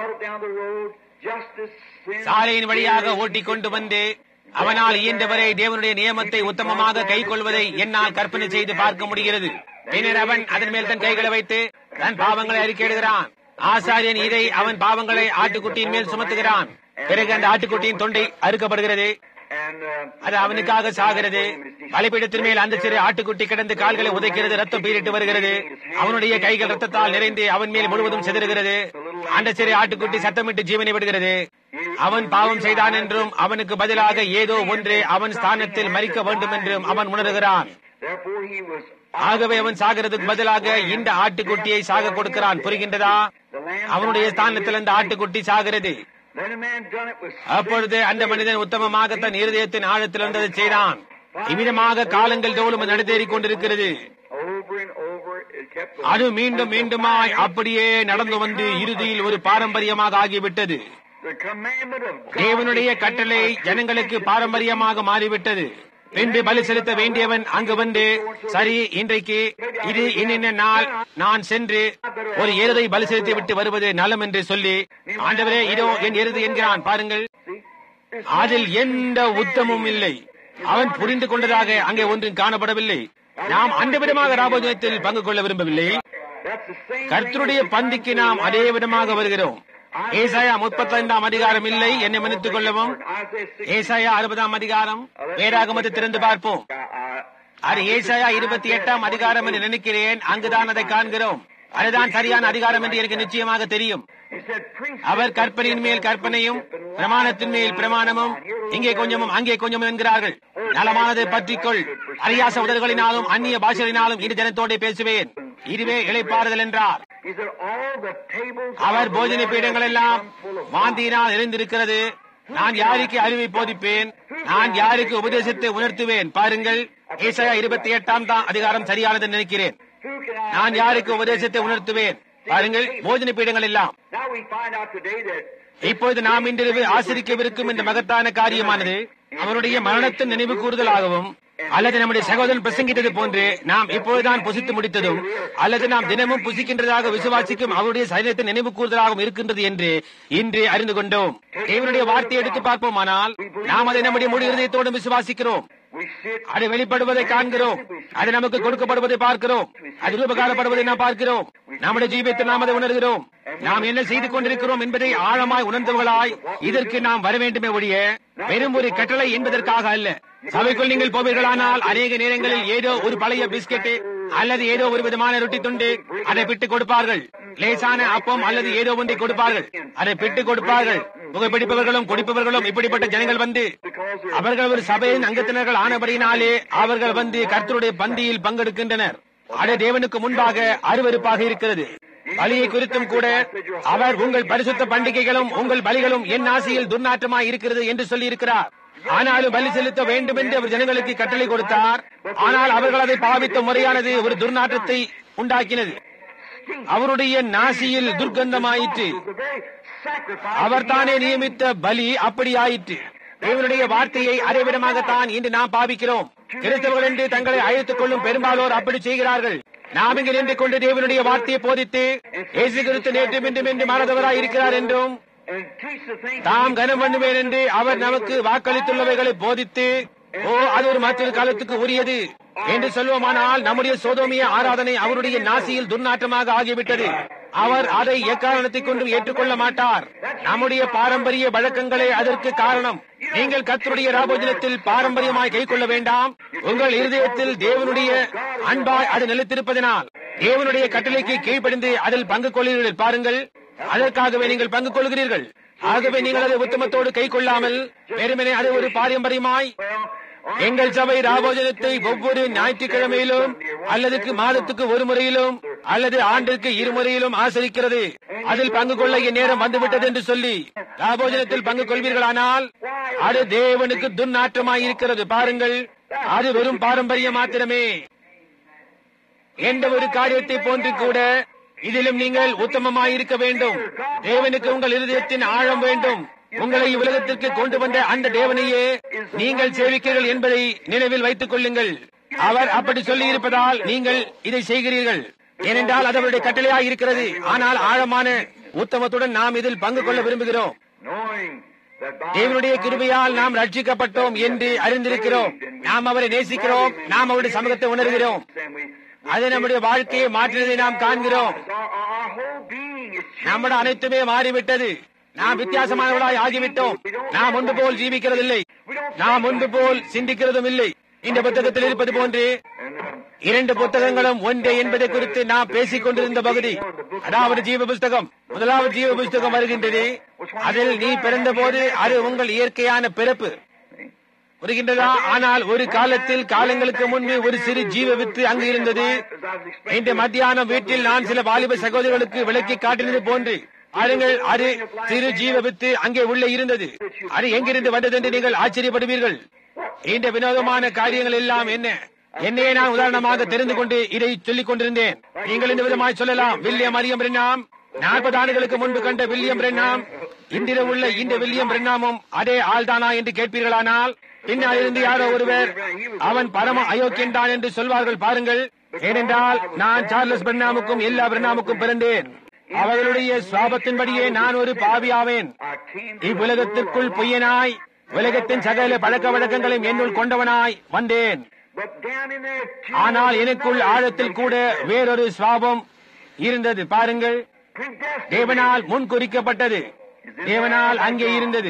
சாலையின் வழியாக ஓட்டிக் கொண்டு வந்து அவனால் இயன்றவரை தேவனுடைய நியமத்தை உத்தமமாக கை கொள்வதை என்னால் கற்பனை செய்து பார்க்க முடிகிறது. பின்னர் அவன் அதன் மேல் தன் கைகளை வைத்து தன் பாவங்களை அறிக்கையிடுகிறான். ஆசாரியன் இதை அவன் பாவங்களை ஆட்டுக்குட்டியின் மேல் சுமத்துகிறான். பிறகு அந்த ஆட்டுக்குட்டியின் தொண்டை அறுக்கப்படுகிறது. அது அவனுக்காக சாகிறது. பலிபீடத்தின் மேல் அந்த சிறு ஆட்டுக்குட்டி கிடந்து கால்களை உதைக்கிறது. ரத்தம் பீரிட்டு வருகிறது. அவனுடைய கைகள் ரத்தத்தால் நிறைந்து அவன் மேல் முழுவதும் செதறுகிறது. அந்த சிறு ஆட்டுக்குட்டி சத்தமிட்டு ஜீவனை விடுகிறது. அவன் பாவம் செய்தான் என்றும் அவனுக்கு பதிலாக ஏதோ ஒன்று அவன் ஸ்தானத்தில் மரிக்க வேண்டும் என்றும் அவன் உணர்கிறான். ஆகவே அவன் சாகிறதுக்கு பதிலாக இந்த ஆட்டுக்குட்டியை சாக கொடுக்கிறான். புரிகின்றதா? அவனுடைய ஸ்தானத்தில் அந்த ஆட்டுக்குட்டி சாகிறது. அப்பொழுது அந்த மனிதன் உத்தமமாக தன் இருதயத்தின் ஆழத்தில் இருந்ததை செய்தான். இவ்விதமாக காலங்கள் தோறும் நடந்தேறிக் கொண்டிருக்கிறது. அது மீண்டும் மீண்டுமாய் அப்படியே நடந்து வந்து இறுதியில் ஒரு பாரம்பரியமாக ஆகிவிட்டது. தேவனுடைய கட்டளை ஜனங்களுக்கு பாரம்பரியமாக மாறிவிட்டது. பின்பு பலி செலுத்த வேண்டியவன் அங்கு வந்து, சரி, இன்றைக்கு இது இன்ன நாள், நான் சென்று ஒரு எருதை பலி செலுத்தி விட்டு வருவது நலம் என்று சொல்லி, ஆண்டவரே இதோ என் எருது என்கிறான். பாருங்கள், அதில் எந்த உத்தமும் இல்லை. அவன் புரிந்து கொண்டதாக அங்கே ஒன்றும் காணப்படவில்லை. நாம் அந்த விதமாக ராபோஜனத்தில் பங்கு கொள்ள விரும்பவில்லை. கர்த்தருடைய பந்திக்கு நாம் அதே விதமாக வருகிறோம். ஏசாயா 35ஆம் அதிகாரம் இல்லை, என்னை மன்னித்துக் கொள்ளவும். ஏசாயா 60ஆம் அதிகாரம் வேதாகமத்தை திறந்து பார்ப்போம். அது ஏசாயா 28ஆம் அதிகாரம் என்று நினைக்கிறேன். அங்குதான் அதை காண்கிறோம். அதுதான் சரியான அதிகாரம் என்று எனக்கு நிச்சயமாக தெரியும். அவர் கற்பனையின் மேல் கற்பனையும் பிரமாணத்தின் மேல் பிரமாணமும், இங்கே கொஞ்சமும் அங்கே கொஞ்சமும் என்கிறார்கள். நலமானதை பற்றிக்கொள், அறியாச உதடுகளினாலும் அந்நிய பாஷைகளினாலும் இரு ஜனத்தோடு பேசுவேன், இதுவே இளைப்பாறுதல் என்றார். அவர் போஜன பீடங்கள் எல்லாம் வாந்தியினால் நிறைந்திருக்கிறது. நான் யாருக்கு அறிவை போதிப்பேன், நான் யாருக்கு உபதேசத்தை உணர்த்துவேன். பாருங்கள், ஏசாயா 28ஆம் அதிகாரம் சரியானது நினைக்கிறேன். நான் யாருக்கு உபதேசத்தை உணர்த்துவேன். பாருங்கள், போஜன பீடங்கள் எல்லாம். இப்பொழுது நாம் இன்றிரவு ஆசிரிக்கவிருக்கும் இந்த மகத்தான காரியமானது அவருடைய மரணத்தின் நினைவு கூறுதலாகவும், அல்லது நம்முடைய சகோதரன் பிரசங்கித்தது போன்று நாம் இப்பொழுதுதான் புசித்து முடித்ததும், அல்லது நாம் தினமும் புசிக்கின்றதாக விசுவாசிக்கும் அவருடைய சரீரத்தை நினைவு கூறுதலாகவும் இருக்கின்றது என்று இன்று அறிந்து கொண்டோம். தேவனுடைய வார்த்தையை எடுத்து பார்ப்போமானால் நாம் அதை நம்முடைய முழு இருதயத்தோடு விசுவாசிக்கிறோம். அது வெளிப்படுவதை காண்கிறோம். அது நமக்கு கொடுக்கப்படுவதை பார்க்கிறோம். அது உபகாரப்படுவதை நாம் பார்க்கிறோம். நம்முடைய ஜீவியத்தை நாம் அதை உணர்கிறோம். நாம் என்ன செய்து கொண்டிருக்கிறோம் என்பதை ஆழமாய் உணர்ந்தவர்களாய் இதற்கு நாம் வர வேண்டுமே ஒழிய வெறும் ஒரு கட்டளை என்பதற்காக அல்ல. சபைக்குள் நீங்கள் போவீர்களானால் அநேக நேரங்களில் ஏதோ ஒரு பழைய பிஸ்கெட் அல்லது ஏதோ ஒரு விதமான ரொட்டி துண்டு அதை பிட்டு கொடுப்பார்கள். லேசான அப்பம் அல்லது ஏதோ ஒன்றை கொடுப்பார்கள். அதை பிட்டு கொடுப்பார்கள். புகைப்பிடிப்பவர்களும் குடிப்பவர்களும் இப்படிப்பட்ட ஜனங்கள் வந்து அவர்கள் ஒரு சபையின் அங்கத்தினர்கள் ஆனபடினாலே அவர்கள் வந்து கர்த்தருடைய பந்தியில் பங்கெடுக்கின்றனர். அது தேவனுக்கு முன்பாக அருவருப்பாக இருக்கிறது. பலியை குறித்தும் கூட அவர் உங்கள் பரிசுத்த பண்டிகைகளும் உங்கள் பலிகளும் என் ஆசையில் துர்நாற்றமாய் இருக்கிறது என்று சொல்லி இருக்கிறார். ஆனாலும் பலி செலுத்த வேண்டும் என்று அவர் ஜனங்களுக்கு கட்டளை கொடுத்தார். ஆனால் அவர்கள் அதை பாவித்த முறையானது ஒரு துர்நாற்றத்தை உண்டாக்கினது. அவருடைய நாசியில் துர்க்கந்தமாயிற்று. அவர் தானே நியமித்த பலி அப்படி ஆயிற்று. தேவனுடைய வார்த்தையை அரைவிடமாகத்தான் இன்று நாம் பாவிக்கிறோம். கிறிஸ்தவர்கள் என்று தங்களை அழைத்துக் கொள்ளும் பெரும்பாலோர் அப்படி செய்கிறார்கள். நாம் இங்கு நின்று கொண்டு தேவனுடைய வார்த்தையை போதித்து இயேசு கிறிஸ்து நேற்றும் இன்றும் என்று மாறாதவராய் இருக்கிறார் என்றும் தாம் கனம் பண்ணுவேன் என்று அவர் நமக்கு வாக்களித்துள்ளவைகளை போதித்து அது ஒரு மற்றொரு காலத்துக்கு உரியது என்று சொல்வோமானால் நம்முடைய சோதோமிய ஆராதனை அவருடைய நாசியில் துர்நாற்றமாக ஆகிவிட்டது. அவர் அதை எக்காரணத்தை கொண்டும் ஏற்றுக்கொள்ள மாட்டார். நம்முடைய பாரம்பரிய வழக்கங்களே அதற்கு காரணம். நீங்கள் கர்த்தருடைய ராபோஜனத்தில் பாரம்பரியமாய் கை கொள்ள வேண்டாம். உங்கள் இருதயத்தில் தேவனுடைய அன்பாய் அது நிலைத்திருப்பதனால் தேவனுடைய கட்டளைக்கு கீழ்ப்படிந்து அதில் பங்கு கொள்கிறீர்கள். பாருங்கள், அதற்காகவே நீங்கள் பங்கு கொள்கிறீர்கள். ஆகவே நீங்கள் அதை உத்தமத்தோடு கை கொள்ளாமல் வெறுமனே அது ஒரு பாரம்பரியமாய் எங்கள் சபை ராபோஜனத்தை ஒவ்வொரு ஞாயிற்றுக்கிழமையிலும் அல்லது மாதத்துக்கு ஒரு முறையிலும் அல்லது ஆண்டிற்கு இருமுறையிலும் ஆசரிக்கிறது, அதில் பங்கு கொள்ள என் நேரம் வந்துவிட்டது என்று சொல்லி ராபோஜனத்தில் பங்கு கொள்வீர்களானால் அது தேவனுக்கு துர்நாற்றமாய் இருக்கிறது. பாருங்கள், அது வெறும் பாரம்பரியம் மாத்திரமே. எந்த ஒரு காரியத்தை போன்று கூட இதிலும் நீங்கள் உத்தமமாயிருக்க வேண்டும். தேவனுக்கு உங்கள் இருதயத்தின் ஆழம் வேண்டும். உங்களை உலகத்திற்கு கொண்டு வந்த அந்த தேவனையே நீங்கள் சேவிக்கிறீர்கள் என்பதை நினைவில் வைத்துக் கொள்ளுங்கள். அவர் அப்படி சொல்லி இருப்பதால் நீங்கள் இதை செய்கிறீர்கள். ஏனென்றால் அது அவருடைய கட்டளையாக இருக்கிறது. ஆனால் ஆழமான உத்தமத்துடன் நாம் இதில் பங்கு கொள்ள விரும்புகிறோம். தேவனுடைய கிருபையால் நாம் ரட்சிக்கப்பட்டோம் என்று அறிந்திருக்கிறோம். நாம் அவரை நேசிக்கிறோம். நாம் அவருடைய சமூகத்தை உணர்கிறோம். அது நம்முடைய வாழ்க்கையை மாற்றினதை நாம் காண்கிறோம். நம்முடைய அனைத்துமே மாறிவிட்டது. நாம் வித்தியாசமானவர்களாய் ஆகிவிட்டோம். நாம் முன்பு போல் ஜீவிக்கிறதில்லை. நாம் முன்பு போல் சிந்திக்கிறதும் இல்லை. இந்த புத்தகத்தில் இருப்பது போன்று 2 புத்தகங்களும் ஒன்றே என்பதை குறித்து நாம் பேசிக் கொண்டிருந்த பகுதி, அதாவது ஜீவ புஸ்தகம். முதலாவது ஜீவ புஸ்தகம் வருகின்றது. அதில் நீ பிறந்த போது அது உங்கள் இயற்கையான பிறப்பு வருகின்றதா? ஆனால் ஒரு காலத்தில் காலங்களுக்கு முன்பு ஒரு சிறு ஜீவ வித்து அங்கு இருந்தது. இன்று மத்தியானம் வீட்டில் நான் சில வாலிப சகோதரர்களுக்கு விளக்கி காட்டினது போன்று பாருங்கள், அது சிறு ஜீவ வித்து அங்கே உள்ளே இருந்தது. அது எங்கிருந்து வந்தது என்று நீங்கள் ஆச்சரியப்படுவீர்கள். இந்த வினோதமான காரியங்கள் எல்லாம் என்ன? என்னையே நான் உதாரணமாக தெரிந்து கொண்டு இதை சொல்லிக் கொண்டிருந்தேன். நீங்கள் இந்த விதமாய் சொல்லலாம், வில்லியம் மரியம் பிரென்னாம் 40 ஆண்டுகளுக்கு முன்பு கண்ட வில்லியம் பிரென்னாம் இன்றிரவு உள்ள இந்த வில்லியம் பிரென்னாமும் அதே ஆள்தானா என்று கேட்பீர்களானால் பின்னால் இருந்து யாரோ ஒருவர் அவன் பரம அயோக்கியன் தான் என்று சொல்வார்கள். பாருங்கள், ஏனென்றால் நான் சார்லஸ் பிரென்னாமுக்கும் எல்லா பிரென்னாமுக்கும் பிறந்தேன். அவர்களுடைய சுவாபத்தின்படியே நான் ஒரு பாவியாவேன். இவ்வுலகத்திற்குள் பொய்யனாய் உலகத்தின் சகல பழக்க வழக்கங்களையும் என்னுள் கொண்டவனாய் வந்தேன். ஆனால் எனக்குள் ஆழத்தில் கூட வேறொரு சுவாபம் இருந்தது. பாருங்கள், தேவனால் முன் குறிக்கப்பட்டது. தேவனால் அங்கே இருந்தது.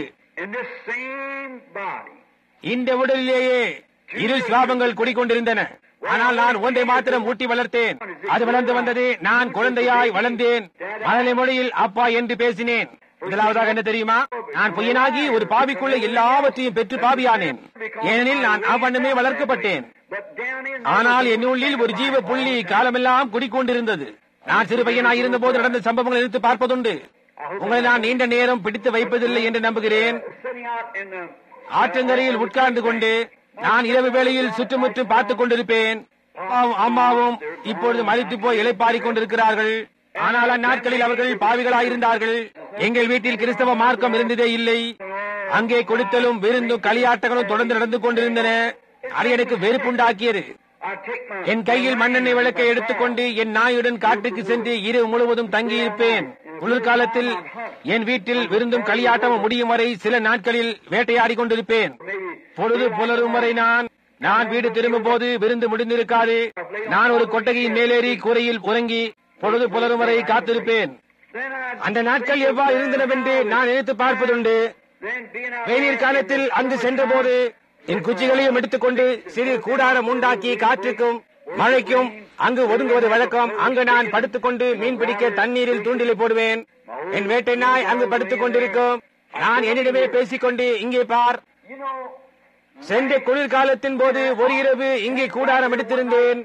இந்த உடலிலேயே 2 சுவாபங்கள் குடிக்கொண்டிருந்தன. ஆனால் நான் ஒன்றை மாத்திரம் ஊட்டி வளர்த்தேன். அது வளர்ந்து வந்தது. நான் குழந்தையாய் வளர்ந்தேன். மழலை மொழியில் அப்பா என்று பேசினேன். முதலாவதாக என்ன தெரியுமா? நான் பொய்யனாகி ஒரு பாவிக்குள்ள எல்லாவற்றையும் பெற்று பாவியானேன். ஏனெனில் நான் அவ்வண்ணமே வளர்க்கப்பட்டேன். ஆனால் என்னுள்ளில் ஒரு ஜீவ புள்ளி காலமெல்லாம் குடிக்கொண்டிருந்தது. நான் சிறு பையனாய் இருந்த போது நடந்த சம்பவங்களை எடுத்து பார்ப்பதுண்டு. உங்களை நான் நீண்ட நேரம் பிடித்து வைப்பதில்லை என்று நம்புகிறேன். ஆற்றங்கரையில் உட்கார்ந்து கொண்டு நான் இரவு வேளையில் சுற்றுமுற்றும் பார்த்துக் கொண்டிருப்பேன். அம்மாவும் இப்பொழுது மறித்து போய் இளைப்பாறிக் கொண்டிருக்கிறார்கள். ஆனால் அந்நாட்களில் அவர்கள் பாவிகளாயிருந்தார்கள். எங்கள் வீட்டில் கிறிஸ்தவ மார்க்கம் இருந்ததே இல்லை. அங்கே கொடுத்தலும் விருந்தும் களியாட்டங்களும் தொடர்ந்து நடந்து கொண்டிருந்தன. அது எனக்கு வெறுப்புண்டாக்கியது. என் கையில் மண்ணெண்ணெய் விளக்கை எடுத்துக்கொண்டு என் நாயுடன் காட்டுக்கு சென்று இரவு முழுவதும் தங்கியிருப்பேன். குளிர்காலத்தில் என் வீட்டில் விருந்தும் களியாட்டமும் முடியும் வரை சில நாட்களில் வேட்டையாடி கொண்டிருப்பேன். பொழுது புலரும் வரை நான் வீடு திரும்பும் போது விருந்து முடிந்திருக்காது. நான் ஒரு கொட்டகையின் மேலேறி கூரையில் உறங்கி பொழுது புலரும் வரை காத்திருப்பேன். அந்த நாட்கள் எவ்வாறு இருந்தனவென்று நான் நினைத்து பார்ப்பதுண்டு. வெயிலின் காலத்தில் அங்கு சென்ற போது என் குச்சிகளையும் எடுத்துக்கொண்டு சிறு கூடாரம் உண்டாக்கி காற்றுக்கும் மழைக்கும் அங்கு ஒதுங்குவது வழக்கம். அங்கு நான் படுத்துக் கொண்டு மீன் பிடிக்க தண்ணீரில் தூண்டிலை போடுவேன். என் வேட்டை நாய் அங்கு படுத்துக் கொண்டிருக்கும். நான் என்னிடமே பேசிக்கொண்டு, இங்கே பார், சென்ற குளிர்காலத்தின் போது ஒரு இரவு இங்கே கூடாரம் எடுத்திருந்தேன்.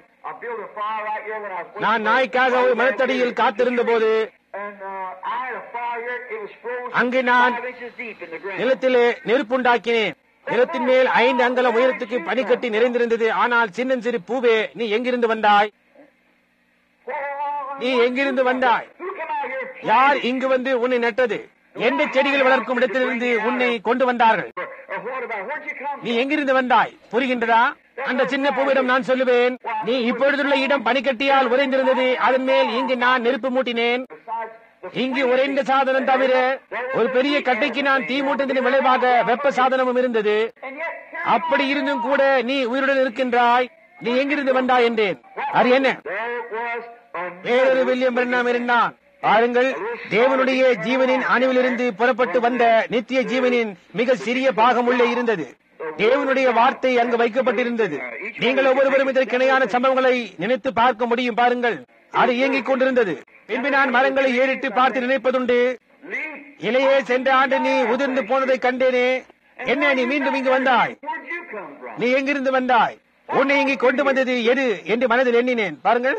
நான் நாய்க்காக ஒரு மரத்தடியில் காத்திருந்த போது அங்கு நான் நிலத்திலே நெருப்புண்டாக்கினேன். நிலத்தின் மேல் 5 அங்குலம் உயரத்துக்கு பனிக்கட்டி நிறைந்திருந்தது. ஆனால் சின்னஞ்சிறு பூவே, நீ எங்கிருந்து வந்தாய்? நீ எங்கிருந்து வந்தாய்? யார் இங்கு வந்து உன்னை நட்டது? எந்த செடிகள் வளர்க்கும் இடத்திலிருந்து உன்னை கொண்டு வந்தார்கள்? நீ எங்கிருந்து வந்தாய்? புரிகின்றதா? அந்த சின்ன பூவிடம் நான் சொல்லுவேன், நீ இப்பொழுதுள்ள இடம் பனிக்கட்டியால் உறைந்திருந்தது, அதன் மேல் இங்கு நான் நெருப்பு மூட்டினேன். இங்கு உறைந்த சாதனம் தவிர ஒரு பெரிய கட்டைக்கு நான் தீ மூட்டத்தின் விளைவாக வெப்ப சாதனமும் இருந்தது. அப்படி இருந்தும் கூட நீ உயிருடன் இருக்கின்றாய். நீ எங்கிருந்து வந்தாய் என்றேன். அது என்ன? வேறொரு வில்லியம் பிரென்ஹாம் இருந்தான். பாருங்கள், தேவனுடைய ஜீவனின் அணுவிலிருந்து புறப்பட்டு வந்த நித்திய ஜீவனின் மிக சிறிய பாகம் உள்ளே இருந்தது. தேவனுடைய வார்த்தை அங்கு வைக்கப்பட்டிருந்தது. நீங்கள் ஒவ்வொருவரும் இதற்கு இணையான சம்பவங்களை நினைத்து பார்க்க முடியும். பாருங்கள், அது இயங்கிக் கொண்டிருந்தது. பின்பு நான் மரங்களை ஏறிட்டு பார்த்து நினைப்பதுண்டு, இலையே சென்ற ஆண்டு நீ உதிர்ந்து போனதை கண்டேனே, என்ன நீ மீண்டும் இங்கு வந்தாய்? நீ எங்கிருந்து வந்தாய்? உன்னை இங்கு கொண்டு வந்தது எது என்று மனதில் எண்ணினேன். பாருங்கள்,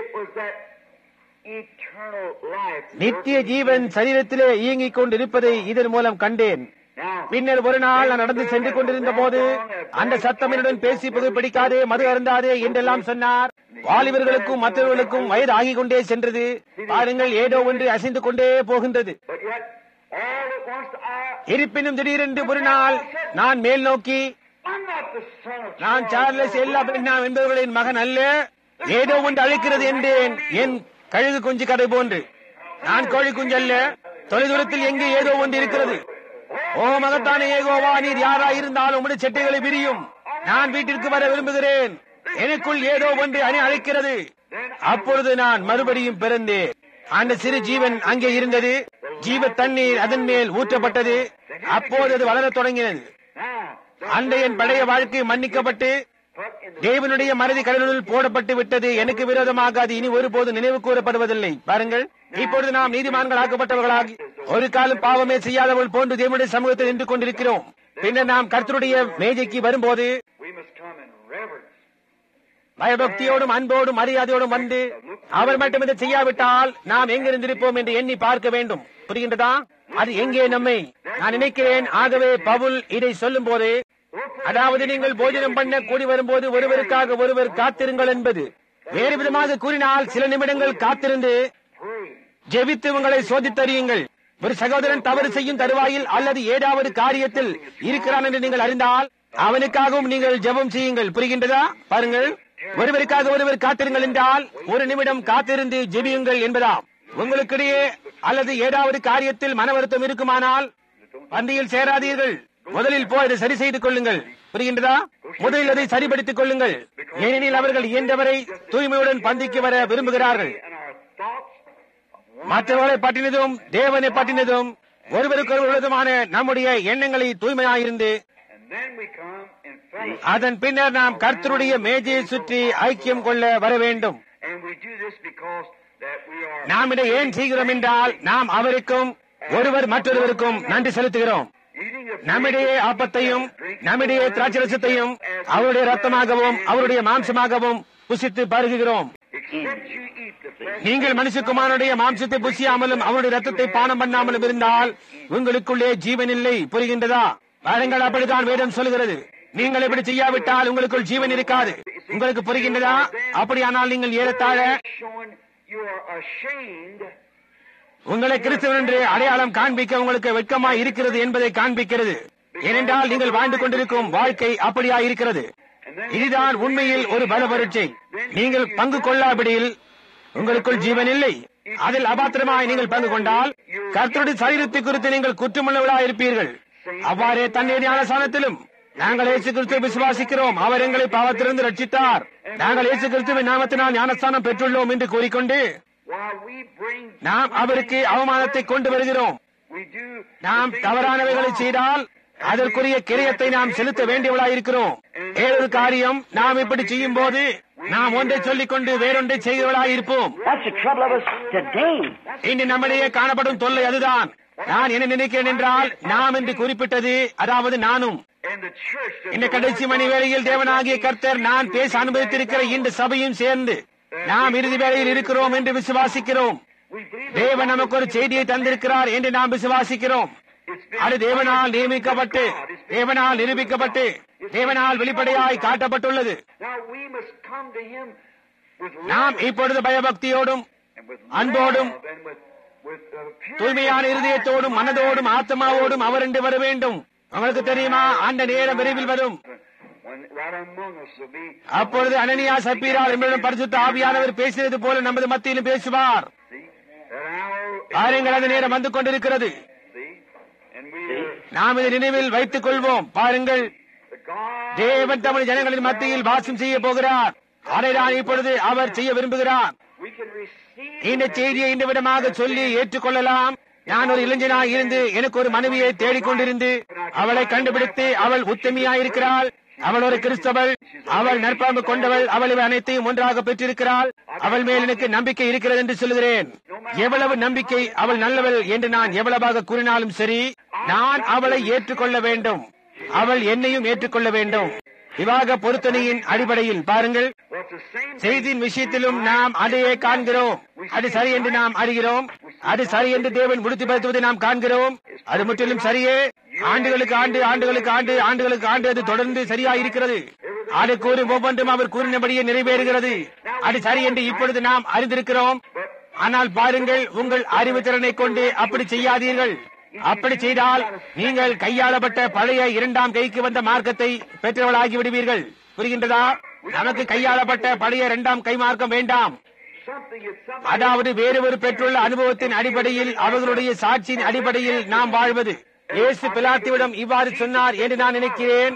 நித்திய ஜீவன் சரீரத்திலே இயங்கிக் கொண்டிருப்பதை இதன் மூலம் கண்டேன். பின்னர் ஒரு நாள் நான் நடந்து சென்று கொண்டிருந்த போது அந்த சத்தம் என்னுடன் பேசி புகைப்பிடிக்காதே, மது அருந்தாதே என்றெல்லாம் சொன்னார். வாலிபர்களுக்கும் மற்றவர்களுக்கும் வயது ஆகிக் கொண்டே சென்றது. பாருங்கள், ஏதோ ஒன்று அசைந்து கொண்டே போகின்றது. இருப்பினும் திடீரென்று ஒரு நாள் நான் மேல் நோக்கி, நான் சார்லஸ் எல்லா பிரென்ஹாம் என்பவர்களின் மகன் அல்ல, ஏதோ ஒன்று அழைக்கிறது என்றேன். என் கழுகு குஞ்சு கதை போன்று. நான் கோழி குஞ்சு அல்ல. தொலைதூரத்தில் எங்கே ஏதோ ஒன்று இருக்கிறது. ஓ மகத்தான யெகோவா, நீர் யாரா இருந்தாலும் உடைய செட்டைகளை விரியும். நான் வீட்டிற்கு வர விரும்புகிறேன். எனக்குள் ஏதோ ஒன்று அழைக்கிறது. அப்பொழுது நான் மறுபடியும் பிறந்தேன். அந்த சிறு ஜீவன் அங்கே இருந்தது. ஜீவ தண்ணீர் அதன் மேல் ஊற்றப்பட்டது. அப்போது அது வளரத் தொடங்கினது. அந்த என் பழைய வாழ்க்கை மன்னிக்கப்பட்டு தேவனுடைய மறதி கடலில் போடப்பட்டு விட்டது. எனக்கு விரோதமாக அது இனி ஒருபோது நினைவு கூறப்படுவதில்லை. பாருங்கள், இப்பொழுது நாம் நீதிமான்கள் ஆக்கப்பட்டவர்களாகி ஒரு காலம் பாவமே செய்யாதவர்கள் போன்று தேவனுடைய சமூகத்தில் நின்று கொண்டிருக்கிறோம். பின்னர் நாம் கர்த்தருடைய மேஜைக்கு வரும்போது பயபக்தியோடும் அன்போடும் மரியாதையோடும் வந்து அவர் மட்டும் இதை செய்யாவிட்டால் நாம் எங்கிருந்திருப்போம் என்று எண்ணி பார்க்க வேண்டும். புரிகின்றதா? அது எங்கே நம்மை நான் நினைக்கிறேன். ஆகவே பவுல் இதை சொல்லும் போது, அதாவது நீங்கள் போஜனம் பண்ண கூடி வரும்போது ஒருவருக்காக ஒருவர் காத்திருங்கள் என்பது. வேறு விதமாக கூறினால் சில நிமிடங்கள் காத்திருந்து ஜெபித்து உங்களை சோதித்தறியுங்கள். ஒரு சகோதரன் தவறு செய்யும் தருவாயில் அல்லது ஏதாவது காரியத்தில் இருக்கிறான் என்று நீங்கள் அறிந்தால் அவனுக்காகவும் நீங்கள் ஜெபம் செய்யுங்கள். புரிகின்றதா? பாருங்கள், ஒருவருக்காக ஒருவர் காத்திருங்கள் என்றால் ஒரு நிமிடம் காத்திருந்து ஜெபியுங்கள் என்பதாம். உங்களுக்கிடையே அல்லது ஏதாவது காரியத்தில் மன வருத்தம் இருக்குமானால் பந்தியில் சேராதீர்கள். முதலில் போய் அதை சரி செய்து கொள்ளுங்கள். புரிகின்றதா? முதலில் அதை சரிபடுத்திக் கொள்ளுங்கள். ஏனெனில் அவர்கள் இயன்றவரை தூய்மையுடன் பந்திக்கு வர விரும்புகிறார்கள். மற்றவர்களை பற்றினதும் தேவனை பற்றினதும் ஒருவருக்கொருவர் விரோதமான நம்முடைய எண்ணங்களை தூய்மையாயிருந்து அதன் பின்னர் நாம் கர்த்தருடைய மேஜையை சுற்றி ஐக்கியம் கொள்ள வர வேண்டும். நாம் இதை ஏன் செய்கிறோம் என்றால் நாம் அவருக்கும் ஒருவர் மற்றொருவருக்கும் நன்றி செலுத்துகிறோம். நம்மிடையே ஆப்பத்தையும் நம்மிடையே திராட்சரசத்தையும் அவருடைய ரத்தமாகவும் அவருடைய மாம்சமாகவும் புசித்து பருகுகிறோம். நீங்கள் மனுஷகுமாரனுடைய மாம்சத்தை புசியாமலும் அவருடைய ரத்தத்தை பானம் பண்ணாமலும் இருந்தால் உங்களுக்குள்ளே ஜீவன் இல்லை. புரிகின்றதா? பாருங்கள், அப்படித்தான் வேதம் சொல்கிறது. நீங்கள் இப்படி செய்யாவிட்டால் உங்களுக்குள் ஜீவன் இருக்காது. உங்களுக்கு புரிகின்றதா? அப்படியானால் நீங்கள் ஏறத்தாழ உங்களை கிறிஸ்தவன் என்று அடையாளம் காண்பிக்க உங்களுக்கு வெட்கமாய் இருக்கிறது என்பதை காண்பிக்கிறது. ஏனென்றால் நீங்கள் வாழ்ந்து கொண்டிருக்கும் வாழ்க்கை அப்படியா இருக்கிறது. இதுதான் உண்மையில் ஒரு பல பரீட்சை. நீங்கள் பங்கு கொள்ளாவிடில் உங்களுக்குள் ஜீவன் இல்லை. அதில் அபாத்திரமாய் நீங்கள் பங்கு கொண்டால் கர்த்தருடைய சரீரத்தை குறித்து நீங்கள் குற்றமுள்ளவர்களாக இருப்பீர்கள். அவ்வாறே தண்ணீர் ஞானஸ்நானத்திலும் நாங்கள் இயேசு கிறிஸ்துவை விசுவாசிக்கிறோம், அவர் எங்களை பாவத்திலிருந்து ரட்சித்தார், நாங்கள் இயேசு கிறிஸ்துவின் நாமத்தினால் ஞானஸ்தானம் பெற்றுள்ளோம் என்று கூறிக்கொண்டு நாம் அவருக்கு அவமானத்தை கொண்டு வருகிறோம். நாம் தவறானவைகளை செய்தால் அதற்குரிய கிரயத்தை நாம் செலுத்த வேண்டியவளாயிருக்கிறோம். ஏழு காரியம் நாம் இப்படி செய்யும் போது நாம் ஒன்றை சொல்லிக் கொண்டு வேறொன்றை செய்கிறவளாயிருப்போம். இன்று நம்மிடையே காணப்படும் தொல்லை அதுதான். நான் என்ன நினைக்கிறேன் என்றால் நாம் என்று குறிப்பிட்டது, அதாவது நானும் இந்த கடைசி மணி வேளையில் தேவனாகிய கர்த்தர் நான் பேச அனுபவித்திருக்கிற இந்த சபையும் சேர்ந்து நாம் இறுதி வேளையில் இருக்கிறோம் என்று விசுவாசிக்கிறோம். தேவன் நமக்கு ஒரு செய்தியை தந்திருக்கிறார் என்று நாம் விசுவாசிக்கிறோம். அது தேவனால் நியமிக்கப்பட்டு தேவனால் நிரூபிக்கப்பட்டு தேவனால் வெளிப்படையாய் காட்டப்பட்டுள்ளது. நாம் இப்பொழுது பயபக்தியோடும் அன்போடும் தூய்மையான இருதயத்தோடும் மனதோடும் ஆத்மாவோடும் அவர் என்று வர வேண்டும். உங்களுக்கு தெரியுமா, அந்த நேரம் விரைவில் வரும். அப்பொழுது அனனியா சப்பீரா என்பவரிடம் பரிசுத்த ஆவியானவர் பேசியது போல நமது மத்தியிலும் பேசுவார். பாருங்கள், அந்த நேரம் வந்து கொண்டிருக்கிறது. நாம் இதை நினைவில் வைத்துக் கொள்வோம். பாருங்கள், தேவன் தமது ஜனங்களின் மத்தியில் வாசம் செய்ய போகிறார். அதைதான் இப்பொழுது அவர் செய்ய விரும்புகிறார். இந்த செய்தியை இந்த விதமாக சொல்லி ஏற்றுக்கொள்ளலாம். நான் ஒரு இளைஞனாய் இருந்து எனக்கு ஒரு மனைவியை தேடிக்கொண்டிருந்து அவளை கண்டுபிடித்து அவள் உத்தமியாயிருக்கிறாள். அவள் ஒரு கிறிஸ்தவள், அவள் நற்பண்பு கொண்டவள், அவள் இவை அனைத்தையும் ஒன்றாக பெற்றிருக்கிறாள். அவள் மேல் எனக்கு நம்பிக்கை இருக்கிறது என்று சொல்கிறேன். எவ்வளவு நம்பிக்கை, அவள் நல்லவள் என்று நான் எவ்வளவாக கூறினாலும் சரி, நான் அவளை ஏற்றுக்கொள்ள வேண்டும். அவள் என்னையும் ஏற்றுக்கொள்ள வேண்டும். விவாக பொருத்தனையின் அடிப்படையில் பாருங்கள், செய்தியின் விஷயத்திலும் நாம் அதையே காண்கிறோம். அது சரி என்று நாம் அறிகிறோம். அது சரி என்று தேவன் உறுதிப்படுத்துவதை நாம் காண்கிறோம். அது முற்றிலும் சரியே. ஆண்டுகளுக்கு ஆண்டு, ஆண்டுகளுக்கு ஆண்டு, ஆண்டுகளுக்கு ஆண்டு அது தொடர்ந்து சரியாயிருக்கிறது. அது கூறும் ஒவ்வொன்றும் அவர் கூறினபடியே நிறைவேறுகிறது. அது சரி என்று இப்பொழுது நாம் அறிந்திருக்கிறோம். ஆனால் பாருங்கள், உங்கள் அறிவுத்திறனை கொண்டு அப்படி செய்யாதீர்கள். அப்படி செய்தால் நீங்கள் கையாளப்பட்ட பழைய இரண்டாம் கைக்கு வந்த மார்க்கத்தை பெற்றவர்களாகி விடுவீர்கள். புரிகின்றதா? நமக்கு கையாளப்பட்ட பழைய இரண்டாம் கை மார்க்கம் வேண்டாம். அதாவது வேறு ஒரு பெற்றுள்ள அனுபவத்தின் அடிப்படையில், அவர்களுடைய சாட்சியின் அடிப்படையில் நாம் வாழ்வது. இயேசு பிலாத்துவிடம் இவ்வாறு சொன்னார் என்று நான் நினைக்கிறேன்.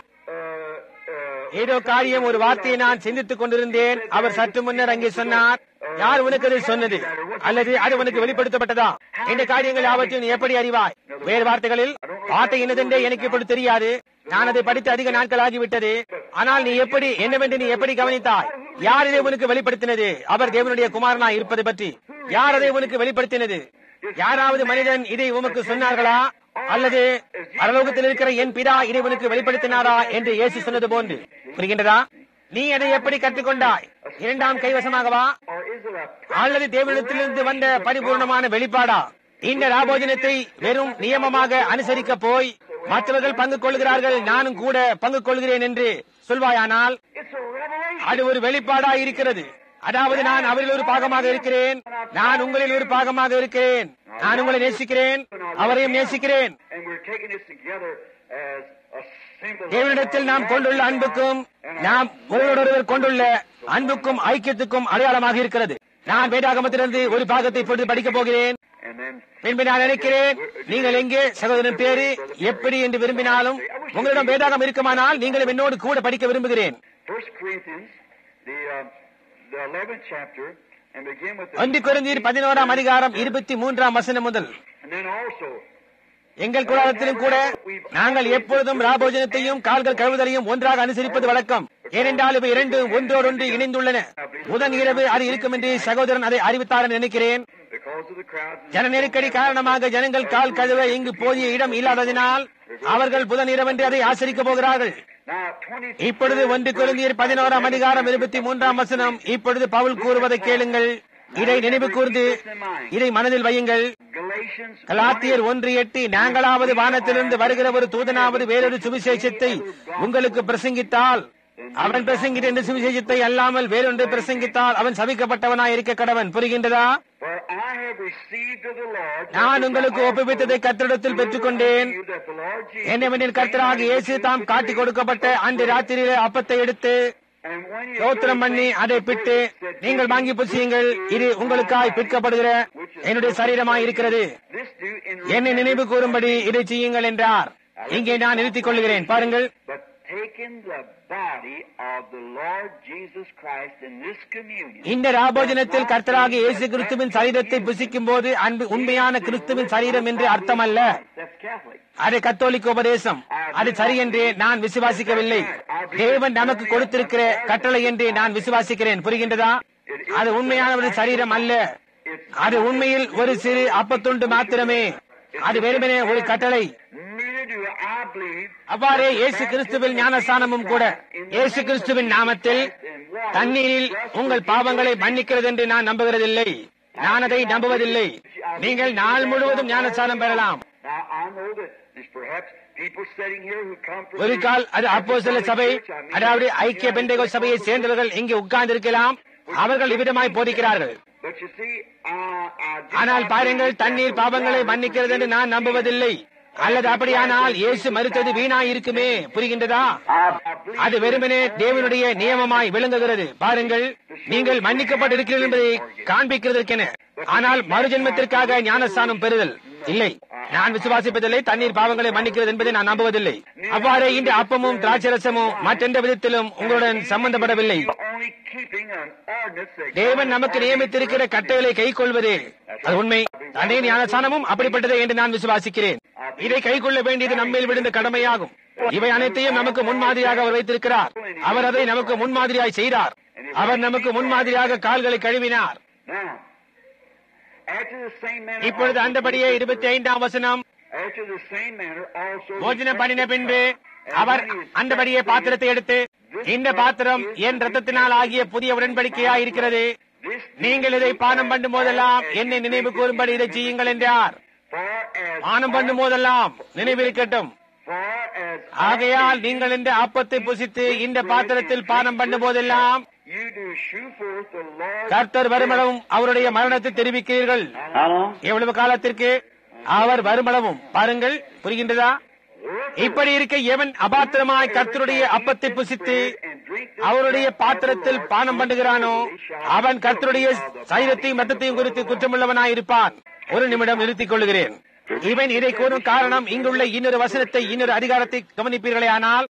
ஏதோ காரியம், ஒரு வார்த்தையை நான் சிந்தித்துக் கொண்டிருந்தேன். அவர் சற்று முன்னர் அங்கே சொன்னார், யார் உனக்கு அதை சொன்னது, அல்லது அது உனக்கு வெளிப்படுத்தப்பட்டதா? இந்த காரியங்கள் யாவற்றையும் நீ எப்படி அறிவாய்? வேறு வார்த்தைகளில், வார்த்தை என்னதென்றே எனக்கு இப்படி தெரியாது. நான் அதை படித்து அதிக நாட்கள் ஆகிவிட்டது. ஆனால் நீ எப்படி, என்னவென்று நீ எப்படி கவனித்தாய்? யார் இதை உனக்கு வெளிப்படுத்தினது? அவர் தேவனுடைய குமாரனாய் இருப்பதை பற்றி யார் அதை உனக்கு வெளிப்படுத்தினது? யாராவது மனிதன் இதை உமக்கு சொன்னார்களா? அல்லது பரலோகத்தில் இருக்கிற என் பிதா இதை உனக்கு வெளிப்படுத்தினாரா என்று இயேசு சொன்னது போன்று. புரிகின்றதா? நீ அதை எப்படி கற்றுக்கொண்டாய்? இரண்டாம் கைவசமாகவா, அல்லது தேவனிடத்திலிருந்து வந்த பரிபூர்ணமான வெளிப்பாடா? இந்த ராபோஜனத்தை வெறும் நியமமாக அனுசரிக்க போய் மற்றவர்கள் பங்கு கொள்கிறார்கள், நானும் கூட பங்கு கொள்கிறேன் என்று சொல்வாயானால் அது ஒரு வெளிப்பாடா இருக்கிறது. அதாவது நான் அவரில் ஒரு பாகமாக இருக்கிறேன், நான் உங்களில் ஒரு பாகமாக இருக்கிறேன், நான் உங்களை நேசிக்கிறேன், அவரையும் நேசிக்கிறேன். தேவனிடத்தில் நாம் கொண்டுள்ள அன்புக்கும் நாம் ஒருவரொருவர் கொண்டுள்ள அன்புக்கும் ஐக்கியத்துக்கும் அடையாளமாக இருக்கிறது. நான் வேதாகமத்திலிருந்து ஒரு பாகத்தை இப்பொழுது படிக்கப் போகிறேன். பின்பு நான் நினைக்கிறேன், நீங்கள் எங்கே சகோதரன் பேரு எப்படி என்று விரும்பினாலும் உங்களிடம் வேதாகம் இருக்குமானால் நீங்களும் என்னோடு கூட படிக்க விரும்புகிறேன். 1 கொரிந்தியர் 11ஆம் அதிகாரம் 23ஆம் வசனம் முதல். எங்கள் கூடாரத்திலும் கூட நாங்கள் எப்பொழுதும் ராபோஜனத்தையும் கால்கள் கழுவுதலையும் ஒன்றாக அனுசரிப்பது வழக்கம். ஏனென்றால் இவை இரண்டும் ஒன்றோடொன்று இணைந்துள்ளன. புதன் இரவு அது இருக்கும் என்று சகோதரன் அதை அறிவித்தார் என்று நினைக்கிறேன். ஜன நெருக்கடி காரணமாக ஜனங்கள் கால் கழுவ இங்கு போதிய இடம் இல்லாததினால் அவர்கள் புதன் இரவென்று அதை ஆசரிக்கப் போகிறார்கள். இப்பொழுது 1 கொரிந்தியர் 11ஆம் அதிகாரம் 23ஆம் வசனம். இப்பொழுது பவுல் கூறுவதை கேளுங்கள், இதை நினைவு கூர்ந்து இதை மனதில் வையுங்கள். கலாத்தியர் 1:8, நாங்களாவது வானத்திலிருந்து வருகிற ஒரு தூதனாவது வேறொரு சுவிசேஷத்தை உங்களுக்கு பிரசங்கித்தால், அவன் பிரசங்கித்த இந்த சுவிசேஷத்தை அல்லாமல் வேறொன்றை பிரசங்கித்தால் அவன் சபிக்கப்பட்டவனாய் இருக்க கடவன். புரிகின்றதா? நான் உங்களுக்கு ஒப்புவித்ததை கர்த்தரிடத்தில் பெற்றுக் கொண்டேன். என்னவெனில் கர்த்தராகிய இயேசு தாம் காட்டிக் கொடுக்கப்பட்ட அந்த ராத்திரியிலே அப்பத்தை எடுத்து ஸ்தோத்திரம் பண்ணி அதை பிட்டு, நீங்கள் வாங்கி புசியுங்கள், இது உங்களுக்காய் பிற்கப்படுகிற என்னுடைய சரீரமாய் இருக்கிறது, என்னை நினைவு கூறும்படி இதை செய்யுங்கள் என்றார். இங்கே நான் நிறுத்திக் கொள்கிறேன். பாருங்கள், இந்த ராபோஜனத்தில் கர்த்தராகிய இயேசு கிறிஸ்துவின் சரீரத்தை புசிக்கும் போது அன்பு உண்மையான கிறிஸ்துவின் சரீரம் என்று அர்த்தம் அல்ல. அது கத்தோலிக்க உபதேசம். அது சரி என்று நான் விசுவாசிக்கவில்லை. தேவன் நமக்கு கொடுத்திருக்கிற கட்டளை என்று நான் விசுவாசிக்கிறேன். புரிகின்றதா? அது உண்மையான ஒரு சரீரம் அல்ல. அது உண்மையில் ஒரு சிறு அப்பத்துண்டு மாத்திரமே. அது வெறுமனே ஒரு கட்டளை. அவ்வாறே இயேசு கிறிஸ்துவின் ஞானஸ்தானமும் கூட இயேசு கிறிஸ்துவின் நாமத்தில் தண்ணீரில் உங்கள் பாவங்களை மன்னிக்கிறது என்று நான் நம்புகிறதில்லை. நான் அதை நம்புவதில்லை. நீங்கள் நாள் முழுவதும் ஞானஸ்தானம் பெறலாம். ஒரு கால் அது அப்போஸ்தலர் சபை, அதாவது ஐக்கிய பெந்தேகோஸ்து சபையை சேர்ந்தவர்கள் இங்கே உட்கார்ந்து இருக்கலாம். அவர்கள் இவ்விதமாய் போதிக்கிறார்கள். ஆனால் பாருங்கள், தண்ணீர் பாவங்களை மன்னிக்கிறது என்று நான் நம்புவதில்லை. அல்லது அப்படியானால் இயேசு மரித்தது வீணாய் இருக்குமே. புரிகின்றதா? அது வெறுமனே தேவனுடைய நியமமாய் விளங்குகிறது. பாருங்கள், நீங்கள் மன்னிக்கப்பட்டிருக்கிறீர்கள் என்பதை காண்பிக்கிறதற்கென. ஆனால் மறுஜென்மத்திற்காக ஞானஸ்தானம் பெறுதல் இல்லை. நான் விசுவாசிப்பதில்லை. தண்ணீர் பாவங்களை மன்னிக்கிறது என்பதை நான் நம்புவதில்லை. அவ்வாறே இந்த அப்பமும் திராட்சரசமும் மற்றெந்த விதத்திலும் உங்களுடன் சம்பந்தப்படவில்லை. தேவன் நமக்கு நியமித்திருக்கிற கட்டளைகளை கை கொள்வதே அது உண்மை. தண்ணீர் ஞானஸ்தானமும் அப்படிப்பட்டதே என்று நான் விசுவாசிக்கிறேன். இதை கை கொள்ள வேண்டியது நம்மேல் விழுந்த கடமையாகும். இவை அனைத்தையும் நமக்கு முன்மாதிரியாக அவர் வைத்திருக்கிறார். அவர் அதை நமக்கு முன்மாதிரியாய் செய்தார். அவர் நமக்கு முன்மாதிரியாக கால்களை கழுவினார். இப்பொழுது அந்தபடியே 25ஆம் வசனம், போஜனம் பண்ணின பின்பு அவர் அந்தபடியே பாத்திரத்தை எடுத்து, இந்த பாத்திரம் என் இரத்தத்தினால் ஆகிய புதிய உடன்படிக்கையா இருக்கிறது. நீங்கள் இதை பானம் பண்ணும் போதெல்லாம் என்னை நினைவு கூறும்படி இதை செய்யுங்கள் என்றார். பானம் பண்ணும் போதெல்லாம் நினைவிருக்கட்டும். ஆகையால் நீங்கள் இந்த அப்பத்தை புசித்து இந்த பாத்திரத்தில் பானம் பண்ணும் போதெல்லாம் கர்த்தர் வருமளவும் அவருடைய மரணத்தை தெரிவிக்கிறீர்கள். எவ்வளவு காலத்திற்கு? அவர் வருமளவும். பாருங்கள், புரிகின்றதா? இப்படி இருக்க எவன் அபாத்திரமாய் கர்த்தருடைய அப்பத்தை புசித்து அவருடைய பாத்திரத்தில் பானம் பண்ணுகிறானோ அவன் கர்த்தருடைய சரீரத்தையும் இரத்தத்தையும் குறித்து குற்றமுள்ளவனாய் இருப்பான். ஒரு நிமிடம் நிறுத்திக் கொள்கிறேன். இவன் இதை கூறும் காரணம், இங்குள்ள இன்னொரு வசனத்தை, இன்னொரு அதிகாரத்தை கவனிப்பீர்களே ஆனால்,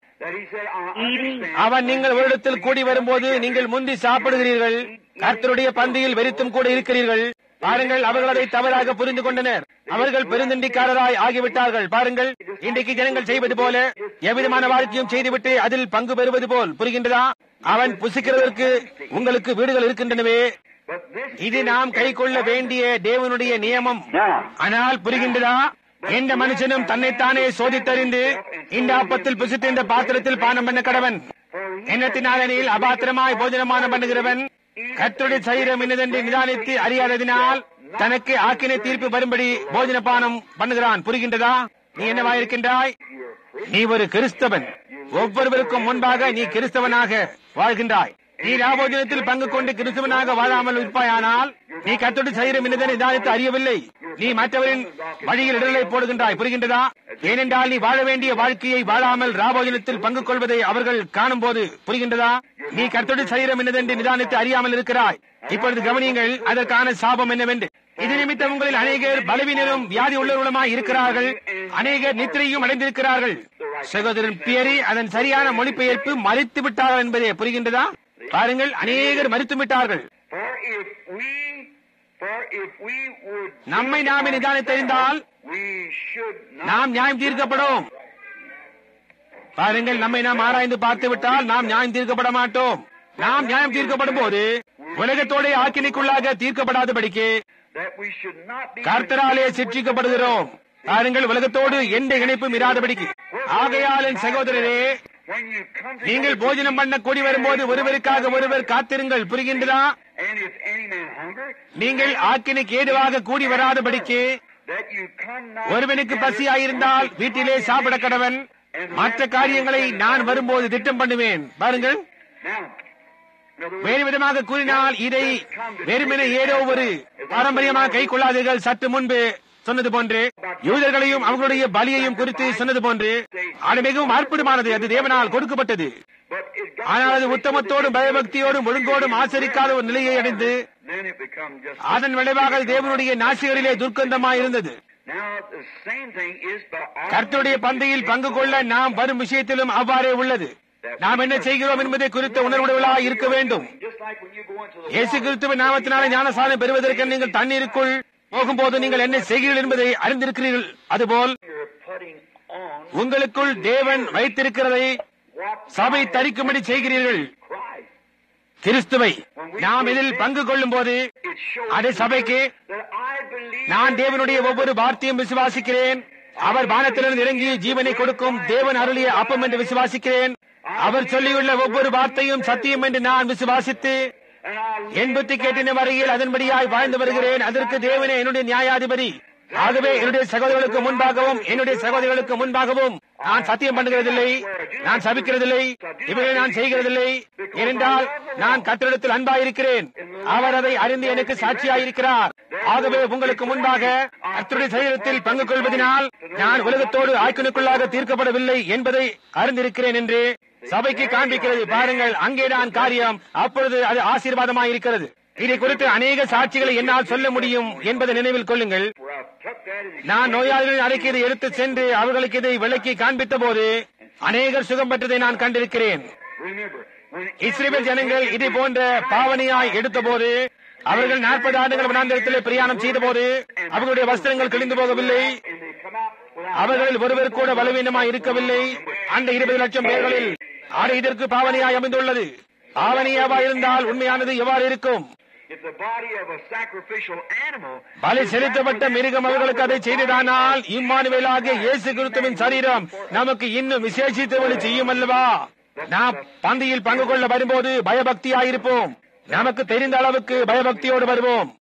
அவன் நீங்கள் ஒரு இடத்தில் கூடி வரும்போது நீங்கள் முந்தி சாப்பிடுகிறீர்கள், கர்த்தருடைய பந்தியில் வெறித்தும் கூட இருக்கிறீர்கள். பாருங்கள், அவர்கள் அதை தவறாக புரிந்து கொண்டனர். அவர்கள் பெருந்தண்டிக்காரராய் ஆகிவிட்டார்கள். பாருங்கள், இன்றைக்கு ஜனங்கள் செய்வது போல எவ்விதமான வாழ்க்கையும் செய்துவிட்டு அதில் பங்கு பெறுவது போல். புரிகின்றதா? அவன் புசிக்கிறதற்கு உங்களுக்கு வீடுகள் இருக்கின்றனவே. இது நாம் கை கொள்ள வேண்டிய தேவனுடைய நியமம். ஆனால் புரிகின்றதா? எந்த மனுஷனும் தன்னைத்தானே சோதித்தறிந்து இந்த அப்பத்தில் புசித்து இந்த பாத்திரத்தில் பானம் பண்ண கடவன். எண்ணத்தினாலனில் அபாத்திரமாய் போஜனமானம் பண்ணுகிறவன் கர்த்தருடைய சரீரம் என்னதென்று நிதானித்து அறியாததினால் தனக்கு ஆக்கினை தீர்ப்பு வரும்படி போஜன பானம் பண்ணுகிறான். புரிகின்றதா? நீ என்னவாயிருக்கின்றாய்? நீ ஒரு கிறிஸ்தவன். ஒவ்வொருவருக்கும் முன்பாக நீ கிறிஸ்தவனாக வாழ்கின்றாய். நீ ராபோஜனத்தில் பங்கு கொண்டு கிறிஸ்தவனாக வாழாமல் இருப்பாயானால் நீ கர்த்தருடைய சரீரம் என்னதென்று நிதானித்து அறியவில்லை. நீ மற்றவரின் வழியில் இடலை போடுகின்றாய். புரிகின்றதா? ஏனென்றால் நீ வாழ வேண்டிய வாழ்க்கையை வாழாமல் ராபோஜனத்தில் பங்கு கொள்வதை அவர்கள் காணும் போது. புரிகின்றதா? நீ கர்த்தருடைய சரீரம் என்னதென்று நிதானித்து அறியாமல் இருக்கிறாய். இப்பொழுது கவனியுங்கள், அதற்கான சாபம் என்னவென்று. இது நிமித்தம் உங்களில் அநேகர் பலவீனரும் வியாதி உள்ளவர்களுமாய் இருக்கிறார்கள், அநேகர் நித்திரையும் அடைந்திருக்கிறார்கள். சகோதரன் பியரி அதன் சரியான மொழிபெயர்ப்பு மறித்து விட்டார்கள் என்பதே. புரிகின்றதா? பாருங்கள், அநேகர் மறித்து விட்டார்கள். நம்மை நாமே நிதானித்தறிந்தால் நாம் நியாயம் தீர்க்கப்படும். பாருங்கள், நம்மை நாம் ஆராய்ந்து பார்த்து விட்டால் நாம் நியாயம் தீர்க்கப்பட மாட்டோம். நாம் நியாயம் தீர்க்கப்படும் போது உலகத்தோட ஆக்கினைக்குள்ளாக தீர்க்கப்படாதபடிக்கு கர்த்தராலே சிற்றிக்கப்படுகிறோம். பாருங்கள், உலகத்தோடு எந்த இணைப்பும் இராதபடிக்கு. ஆகையால் என் சகோதரரே, நீங்கள் போஜனம் பண்ண கூடி வரும்போது ஒருவருக்காக ஒருவர் காத்திருங்கள். புரிகின்றதா? நீங்கள் ஆக்கினைக்கு ஏதுவாக கூடி வராதபடிக்கு ஒருவனுக்கு பசியாயிருந்தால் வீட்டிலே சாப்பிட கடவன். மற்ற காரியங்களை நான் வரும்போது திட்டம் பண்ணுவேன். பாருங்கள், வேறு விதமாக கூறினால் இதை வெறுமனே ஏதோ ஒரு பாரம்பரியமாக கை கொள்ளாதீர்கள். சற்று முன்பு சொன்னது போன்று யூதர்களையும் அவர்களுடைய பலியையும் குறித்து சொன்னது போன்று அது மிகவும் அற்புதமானது. அது தேவனால் கொடுக்கப்பட்டது. ஆனால் அது உத்தமத்தோடும் பயபக்தியோடும் ஒழுங்கோடும் ஆச்சரிக்காத ஒரு நிலையை அடைந்து அதன் விளைவாக தேவனுடைய நாசிகளிலே துர்க்கந்தமாய் இருந்தது. கர்த்தருடைய பந்தியில் பங்கு கொள்ள நாம் வரும் விஷயத்திலும் அவ்வாறே உள்ளது. நாம் என்ன செய்கிறோம் என்பதை குறித்த உணர்வுடையவர்களாக இருக்க வேண்டும். இயேசு கிறிஸ்துவின் நாமத்தினாலே ஞானஸ்நானம் பெறுவதற்கு நீங்கள் தண்ணீருக்குள் போகும்போது நீங்கள் என்ன செய்கிறீர்கள் என்பதை அறிந்திருக்கிறீர்கள். அதுபோல் உங்களுக்குள் தேவன் வைத்திருக்கிறதை சபை தரிக்கும்படி செய்கிறீர்கள். கிறிஸ்துவை நாம் இதில் பங்கு கொள்ளும் போது அது சபைக்கு நான் தேவனுடைய ஒவ்வொரு வார்த்தையும் விசுவாசிக்கிறேன். அவர் வானத்திலிருந்து இறங்கி ஜீவனை கொடுக்கும் தேவன் அருளிய அப்பம் என்று விசுவாசிக்கிறேன். அவர் சொல்லியுள்ள ஒவ்வொரு வார்த்தையும் சத்தியம் என்று நான் விசுவாசித்து என் புத்தி கேட்டின வரையில் அதன்படியாய் வாழ்ந்து வருகிறேன். அதற்கு தேவனே என்னுடைய நியாயாதிபதி. ஆகவே என்னுடைய சகோதரர்களுக்கு முன்பாகவும் என்னுடைய சகோதரிகளுக்கு முன்பாகவும் நான் சத்தியம் பண்ணுகிறதில்லை, நான் சபிக்கிறதில்லை, இவைகளை நான் செய்கிறதில்லை. ஏனென்றால் நான் கர்த்தரிடத்தில் அன்பாயிருக்கிறேன். அவர் அதை அறிந்து எனக்கு சாட்சியாயிருக்கிறார். ஆகவே உங்களுக்கு முன்பாக கர்த்தருடைய சரீரத்தில் பங்கு கொள்வதனால் நான் உலகத்தோடு ஆய்க்குனுக்குள்ளாக தீர்க்கப்படவில்லை என்பதை அறிந்திருக்கிறேன் என்று சபைக்கு காண்பிக்கிறது. பாருங்கள், அங்கேதான் காரியம். அப்பொழுது அது ஆசீர்வாதமாயிருக்கிறது. இதை குறித்து அநேக சாட்சிகளை என்னால் சொல்ல முடியும் என்பதை நினைவில் கொள்ளுங்கள். நான் நோயாளிகளின் அறைக்கு இதை எடுத்து சென்று அவர்களுக்கு இதை விளக்கி காண்பித்த போது அநேகர் சுகம் பெற்றதை நான் கண்டிருக்கிறேன். இஸ்ரவேல் ஜனங்கள் இதை போன்ற பாவனையாய் எடுத்த போது, அவர்கள் 40 ஆண்டுகள் வனாந்திரத்திலே பிரயாணம் செய்த போது அவர்களுடைய வஸ்திரங்கள் கிழிந்து போகவில்லை, அவர்களில் ஒருவர் கூட பலவீனமாய் இருக்கவில்லை. அந்த 20 லட்சம் பேர்களில் அது இதற்கு பாவனையாய் அமைந்துள்ளது. பாவனையாவா இருந்தால் உண்மையானது எவ்வாறு இருக்கும்? பலி செலுத்தப்பட்ட மிருகம் அவர்களுக்கு அதை செய்ததானால் இம்மானுவேலாகிய இயேசு கிறிஸ்துவின் சரீரம் நமக்கு இன்னும் விசேஷித்தவளை செய்யும் அல்லவா? நாம் பந்தியில் பங்கு கொள்ள வரும்போது பயபக்தியாயிருப்போம். நமக்கு தெரிந்த அளவுக்கு பயபக்தியோடு வருவோம்.